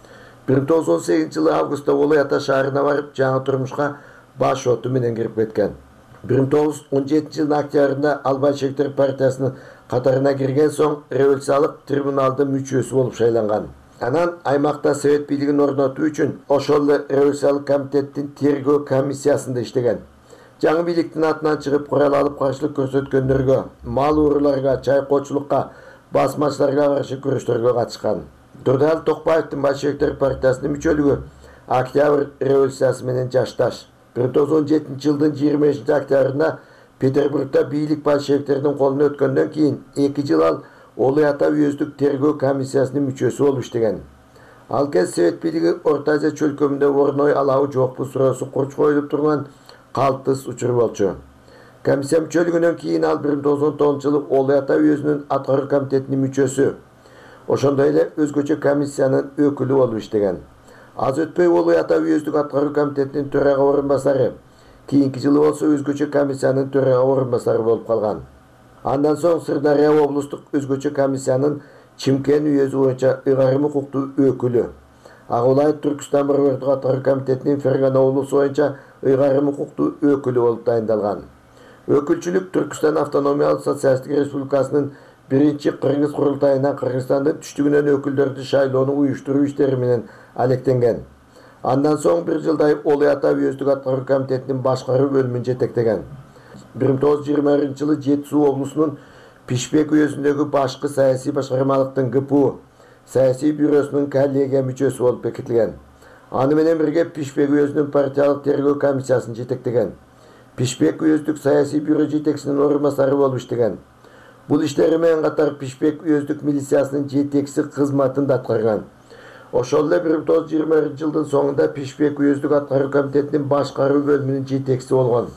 Speaker 11: бир миң тогуз жүз он сегизинчи жылы августта Улуята шаарына барып, жаңы турмушка баш оту менен кирип кеткен. бир миң тогуз жүз он жетинчи жылдын октябрында ал большевиктер партиясынын катарына кирген соң революциялык трибуналдын мүчөсү болуп шайланган. Анан аймакта совет бийлигин орнотуу үчүн ошол эле революциялык комитеттин тергөө комиссиясында иштеген. Жаңы бийликтин атынан чыгып курал алып каршылык көрсөткөндөргө, мал ууруларга, чайкоочулукка, басмачыларга каршы күрөштөргө катышкан. Турдал Токпаевдин большевиктер партиясынын мүчөлүгү октябрь революциясы менен жашташ. бир миң тогуз жүз он жетинчи жылдын жыйырма бешинчи октябрында Петербургда бийлик большевиктердин колуна өткөндөн кийин эки жыл ал Улуята уездик тергөө комиссиясынын мүчөсү болуп иштеген. Ал кез совет бийлиги Орто Азия чөлкөмүндө орной алабы жокпу суроосу курч коюлуп турган калтыс учур болчу. Комиссия мүчөлүгүнөн кийин ал бир миң тогуз жүз он тогузунчу жылы Улуята уездинин аткаруу комитетинин мүчөсү, ошондой эле өзгөчө комиссиянын өкүлү болуп иштеген. Аз өтпөй Улуята уездик аткаруу комитетинин төрага орун басары, кийинки жылы болсо өзгөчө комиссиянын төрага орун басары болуп калган. Андан соң Сырдария облустук өзгөчө комиссиянын Чимкент уезди боюнча ыйгарым укуктуу өкүлү, Агулай Түркүстан борбордук аткаруу комитетинин Фергана облусу боюнча ыйгарым укуктуу өкүлү болуп дайындалган. Өкүлчүлүк Түркүстан автономиялык социалисттик республикасынын биринчи Кыргыз курултайына Кыргызстандын түштүгүнөн өкүлдөрдү шайлоону уюштуруу иштери менен алектенген. Андан соң бир жылдай Улуята уездик аткаруу комитетинин башкаруу бөлүмүн жетектеген. бир миң тогуз жүз жыйырма биринчи жылы Жети Суу облусунун Пишпек уездиндеги башкы саясий башкармалыктын ГПУ саясий бюросунун коллегия мүчөсү болуп бекитилген. Аны менен бирге Пишпек уездинин партиялык тергөө комиссиясын жетектеген. Пишпек уездик саясий бюро жетекчисинин орун басары болуп иштеген. Бул иштери менен катар Пишпек уездик милициясынын жетекчиси кызматын да аткарган. Ошол эле бир миң тогуз жүз жыйырма биринчи жылдын соңунда Пишпек уездик аткаруу комитетинин башкаруу бөлүмүнүн жетекчиси болгон.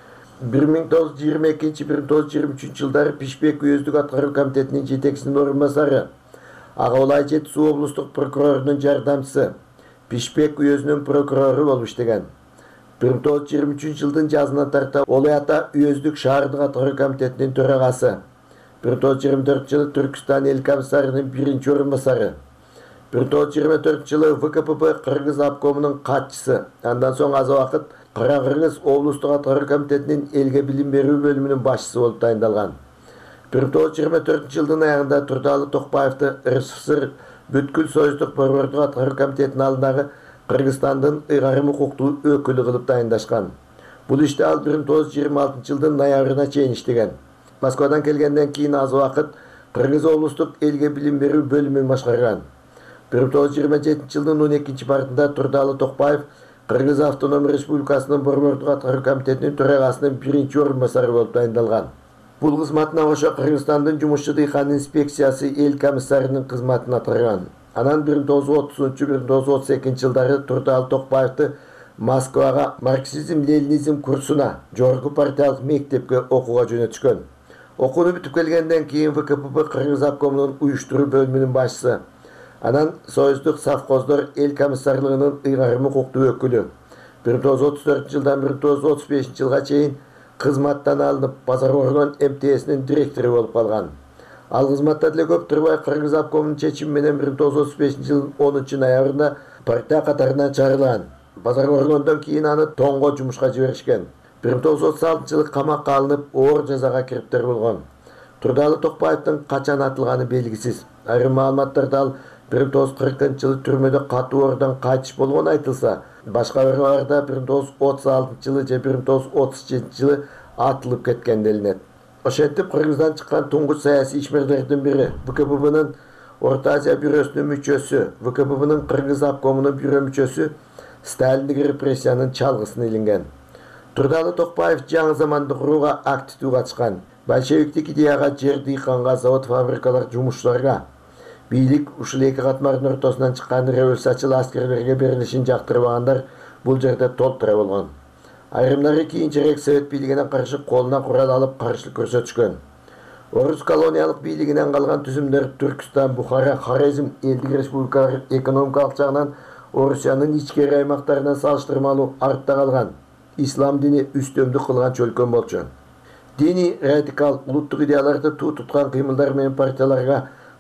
Speaker 11: бир миң тогуз жүз жыйырма экинчи — бир миң тогуз жүз жыйырма үчүнчү жылдары Пишпек уездик аткаруу комитетинин жетекчисинин орун басары, Агулай Жети Суу облустук прокурорунун жардамчысы, Пишпек уездинин прокурору болуп иштеген. бир миң тогуз жүз жыйырма үчүнчү жылдын жазынан тарта Улуята уездик шаардык аткаруу комитетинин төрагасы, бир миң тогуз жүз жыйырма төртүнчү жылы Түркүстан эл комиссарынын биринчи орун басары, бир миң тогуз жүз жыйырма төртүнчү жылы ВКПБ Кыргыз обкомунун катчысы, андан соң аз убакыт Кара-Кыргыз облустук аткаруу комитетинин элге билим берүү бөлүмүнүн башчысы болуп дайындалган. бир миң тогуз жүз жыйырма төртүнчү жылдын аягында Турдалы Токпаевди РСФСР бүткүл союздук борбордук аткаруу комитетинин алдындагы Кыргызстандын ыйгарым укуктуу өкүлү кылып дайындашкан. Бул иште ал бир миң тогуз жүз жыйырма алтынчы жылдын ноябрына чейин иштеген. Москвадан келгенден кийин аз убакыт Кыргыз облустук элге билим берүү бөлүмүн башкарган. бир миң тогуз жүз жыйырма жетинчи жылдын он экинчи мартында Турдалы Токпаев Кыргыз автоном республикасынын борбордук аткаруу комитетинин төрагасынын биринчи орун басары болуп дайындалган. Бул кызматына кошо Кыргызстандын жумушчу дыйкан инспекциясы эл комиссарынын кызматын аткарган. Анан бир миң тогуз жүз отузунчу — бир миң тогуз жүз отуз экинчи жылдары Турдалы Токпаевди Москвага марксизм-ленинизм курсуна, жогорку партиялык мектепке окууга жөнөтүшкөн. Окууну бүтүп келгенден кийин ВКПБ Кыргыз обкомунун уюштуруу бөлүмүнүн башчысы, анан Союздук совхоздор эл комиссарлыгынын ыйгарым укуктуу өкүлү. бир миң тогуз жүз отуз төртүнчү жылдан бир миң тогуз жүз отуз бешинчи жылга чейин кызматтан алынып, Базар Оргон МТСинин директору болуп калган. Ал кызматта деле көп турбай Кыргыз обкомунун чечими менен бир миң тогуз жүз отуз бешинчи жылдын онунчу ноябрында партия катарынан чыгарылган. Базар Оргондон кийин аны тоңго жумушка жиберишкен. бир миң тогуз жүз отуз алтынчы жылы камакка алынып, оор жазага кириптер болгон. Турдалы Токпаевдин качан атылганы белгисиз. Айрым маалыматтарда ал бир миң тогуз жүз кыркынчы жылы түрмөдө катуу оорудан кайтыш болгону айтылса, башка бирөөлөрдө бир миң тогуз жүз отуз алтынчы жылы же бир миң тогуз жүз отуз жетинчи жылы атылып кеткен делинет. Ошентип Кыргыздан чыккан туңгуч саясий ишмерлердин бири ВКПБнын Орто Азия бюросунун мүчөсү, ВКПБнын Кыргыз обкомунун бюро мүчөсү Сталиндик репрессиянын чалгысын илинген. Турдалы Токпаев жаңы заманды курууга активдүү катышкан. Большевиктик идеяга жер, дыйканга, завод, фабрикалар, жумушчуларга бийлик ушул эки катмардын ортосунан чыккан революциячыл аскерлерге берилишин жактырбагандар бул жерде толтура болгон. Айрымдары кийинчерээк совет бийлигине каршы колуна курал алып каршылык көрсөтүшкөн. Орус колониялык бийлигинен калган түзүмдөр Түркүстан, Бухара, Хорезм элдик республикалар экономикалык жагынан Орусиянын ичкери аймактарынан салыштырмалуу артта калган. Ислам дини үстөмдүк кылган чөлкөн болчу. Дини радикал улуттук идеяларды туу туткан кыймылдар менен партияларга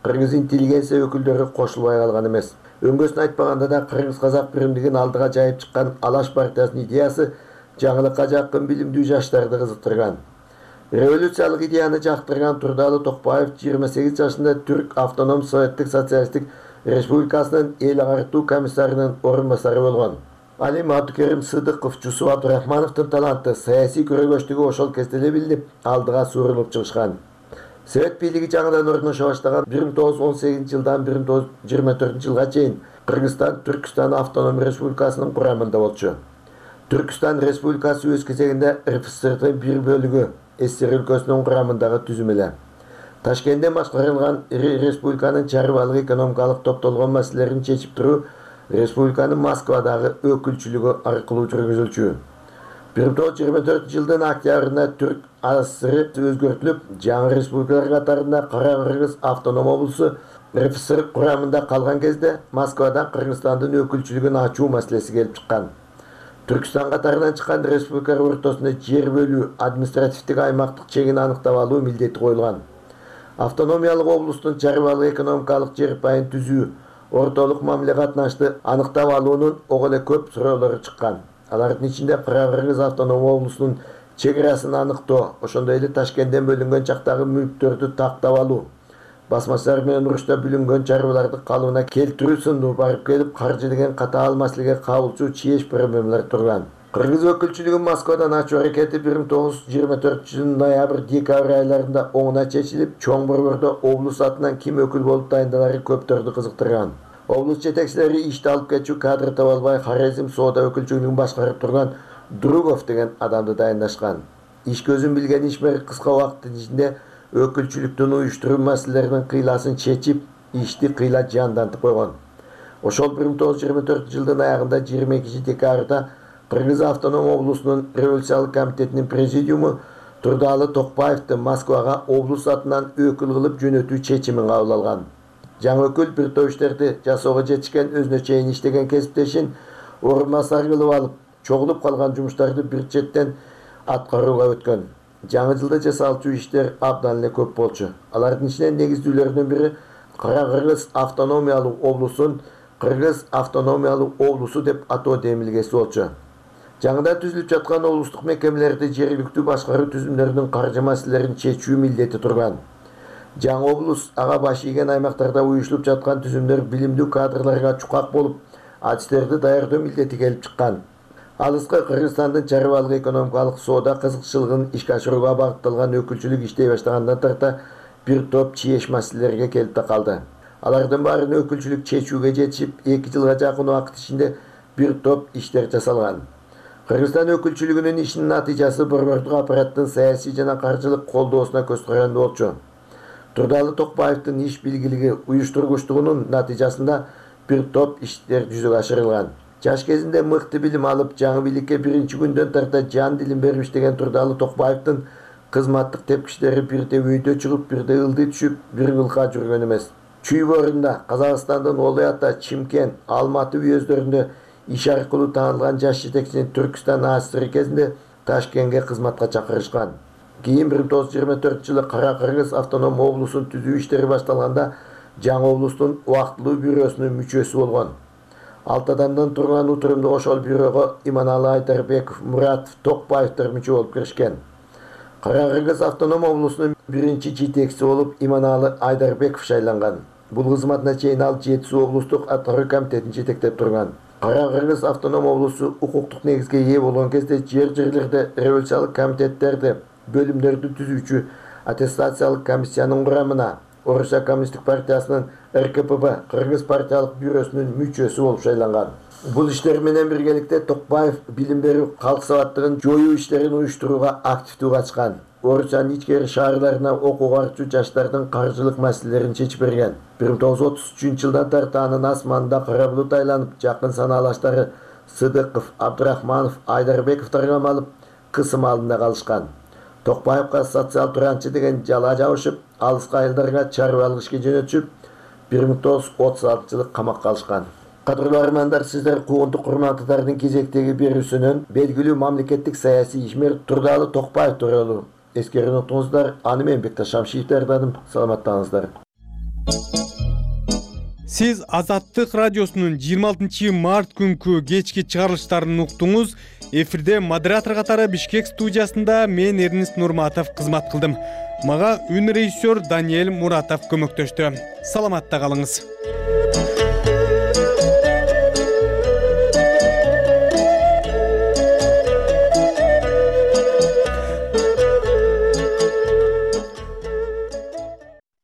Speaker 11: Кыргыз интеллигенция өкүлдөрү кошулбай калган эмес. Өңгөсүн айтпаганда да кыргыз казак биримдигин алдыга жайып чыккан Алаш партиясынын идеясы жаңылыкка жакын билимдүү жаштарды кызыктырган. Революциялык идеяны жактырган Турдалы Токпаев жыйырма сегиз жашында Түрк автоном советтик социалисттик республикасынын эл агартуу комиссарынын орун басары болгон. Али Матукерим Сыдыков, Жусуп Абдурахмановдун таланты, саясий көрөгөчтүгү ошол кезде эле билип, алдыга сурулуп чыгышкан. Совет бийлиги жаңыдан орношо баштаган бир миң тогуз жүз он сегизинчи жылдан бир миң тогуз жүз жыйырма төртүнчү жылга чейин Кыргызстан Түркстан автоном республикасынын курамында болчу. Түркстан республикасы өз кезегинде РФСРдын бир бөлүгү, СССР өлкөсүнүн курамындагы түзүм эле. Ташкенттен башкарылган республиканын чарбалык экономикалык топтолгон маселелерин чечип туруу республиканын Москвадагы өкүлчүлүгү аркылуу жүргүзүлчү. бир миң тогуз жүз жыйырма төртүнчү жылдын октябрында Түрк АССР өзгөртүлүп, жаңы республикалар катарында Кара Кыргыз автоном облусу РФСР курамында калган кезде Москвадан Кыргызстандын өкүлчүлүгүн ачуу маселеси келип чыккан. Түркстан катарынан чыккан республикалар ортосунда жер бөлүү, административдик аймактык чегин аныктап алуу милдети коюлган. Автономиялык облустун чарбалык экономикалык жер пайын түзүү, ортолук мамиле катнашты аныктап алуунун ого эле көп суроолору чыккан. Алардын ичинде Кара Кыргыз автоном облусунун чегерасын аныктоо, ошондой эле Ташкенттен бөлүнгөн чактагы мүлктөрдү тактап алуу, басмачылар менен урушта бүлүнгөн чарбаларды калыбына келтирүү сындуу барып келип каржы деген катаал маселеге кабылчу чийеш проблемалар турган. Кыргыз өкүлчүлүгүн Москвадан ачуу аракети бир миң тогуз жүз жыйырма төртүнчү жылдын ноябрь-декабрь айларында оңуна чечилип, чоң борбордо облус атынан ким өкүл болуп дайындалары көптөрдү кызыктырган. Облус жетекчилери ишти алып кетчү кадр таба албай Хорезм соода өкүлчүлүгүн башкарып турган Другов деген адамды дайындашкан. Иш көзүн билген ишмер кыска убакыттын ичинде өкүлчүлүктүн уюштуруу маселелеринин кыйласын чечип, ишти кыйла жандантып койгон. Ошол бир миң тогуз жүз жыйырма төртүнчү жылдын аягында жыйырма экинчи декабрда Кыргыз автоном облусунун революциялык комитетинин президиуму Турдалы Токпаевди Москвага облус атынан өкүл кылып жөнөтүү чечимин кабыл алган. Жаңы өкүл бир топ иштерди жасоого жетишкен өзүнө чейин иштеген кесиптешин орун басар кылып алып, чогулуп калган жумуштарды бир четтен аткарууга өткөн. Жаңы жылда жасалчу иштер абдан эле көп болчу. Алардын ичинен негиздүүлөрүнүн бири Кара Кыргыз автономиялык облусун Кыргыз автономиялык облусу деп атоо демилгеси болчу. Жаңыдан түзүлүп жаткан облустук мекемелерди жергиликтүү башкаруу түзүмдөрүнүн каржы маселелерин чечүү милдети турган. Жаңы облус ага баш ийген аймактарда уюшулуп жаткан түзүмдөр билимдүү кадрларга чукак болуп, адистерди даярдоо милдети келип чыккан. Алыска Кыргызстандын чарбалык экономикалык соода кызыкчылыгын ишке ашырууга багытталган өкүлчүлүк иштей баштагандан тарта бир топ чийеш маселелерге келип да калды. Алардын баарын өкүлчүлүк чечүүгө жетишип, эки жылга жакын убакыт ичинде бир топ иштер жасалган. Кыргызстан өкүлчүлүгүнүн ишинин натыйжасы борбордук аппараттын саясий жана каржылык колдоосуна көз каранды болчу. Турдалы Токпаевдин иш билгилиги, уюштургучтугунун натыйжасында бир топ иштер жүзөгө ашырылган. Жаш кезинде мыкты билим алып, жаңы бийликке биринчи күндөн тарта жан дилин берип иштеген Турдалы Токпаевдин кызматтык тепкичтери бирде өйдө чыгып, бирде ылдый түшүп, бир кылка жүргөн эмес. Чүй борунда, Казакстандын Олой Ата, Чимкент, Алматы уездөрүндө иш аркылуу таанылган жаш жетекчини Түркстан АССР кезинде Ташкентке кызматка чакырышкан. Кийин бир миң тогуз жүз жыйырма төртүнчү жылы Кара Кыргыз автоном облусун түзүү иштери башталганда жаңы облустун убактылуу бюросунун мүчөсү болгон. Алты адамдан турган утурумду ошол бюрого Иманалы Айдарбеков, Муратов, Токпаевдер мүчө болуп киришкен. Кара Кыргыз автоном облусунун биринчи жетекчиси болуп Иманалы Айдарбеков шайланган. Бул кызматына чейин ал жети облустук аткаруу комитетин жетектеп турган. Кара Кыргыз автоном облусу укуктук негизге ээ болгон кезде жер-жерлерде революциялык комитеттерди, бөлүмдөрдү түзүүчү аттестациялык комиссиянын курамына Орусия коммунисттик партиясынын эр ка пэ бэ Кыргыз партиялык бюросунун мүчөсү болуп шайланган. Бул иштер менен биргеликте Токпаев билим берүү, калк сабаттыгын жоюу иштерин уюштурууга активдүү катышкан. Орусиянын ичкери шаарларына окууга барчу жаштардын каржылык маселелерин чечип берген. бир миң тогуз жүз отуз үчүнчү жылдан тарта анын асманында кара булут айланып, жакын санаалаштары Сыдыков, Абдурахманов, Айдарбековдор камалып, кысым алдында калышкан. Токпаевка социал туранчы деген жала жабышып, алыска айылдарга чарбалык ишке жөнөтүшүп, бир миң тогуз жүз отуз алтынчы жылы камакка алышкан. Кадырлуу армандар, сиздер куугунтук курматтардын кезектеги берүүсүнөн белгилүү мамлекеттик саясий ишмер Турдалы Токпаев тууралуу эскерип отуңуздар. Аны мен Бекташ Шамшиев даярдадым. Саламаттаңыздар.
Speaker 1: Сиз Азаттык радиосунун жыйырма алтынчы март күнкү кечки чыгарылыштарын уктуңуз. Эфирде модератор катары Бишкек студиясында мен Эрнест Нурматов кызмат кылдым. Мага үн режиссер Даниэль Муратов көмөктөштү. Саламатта калыңыз.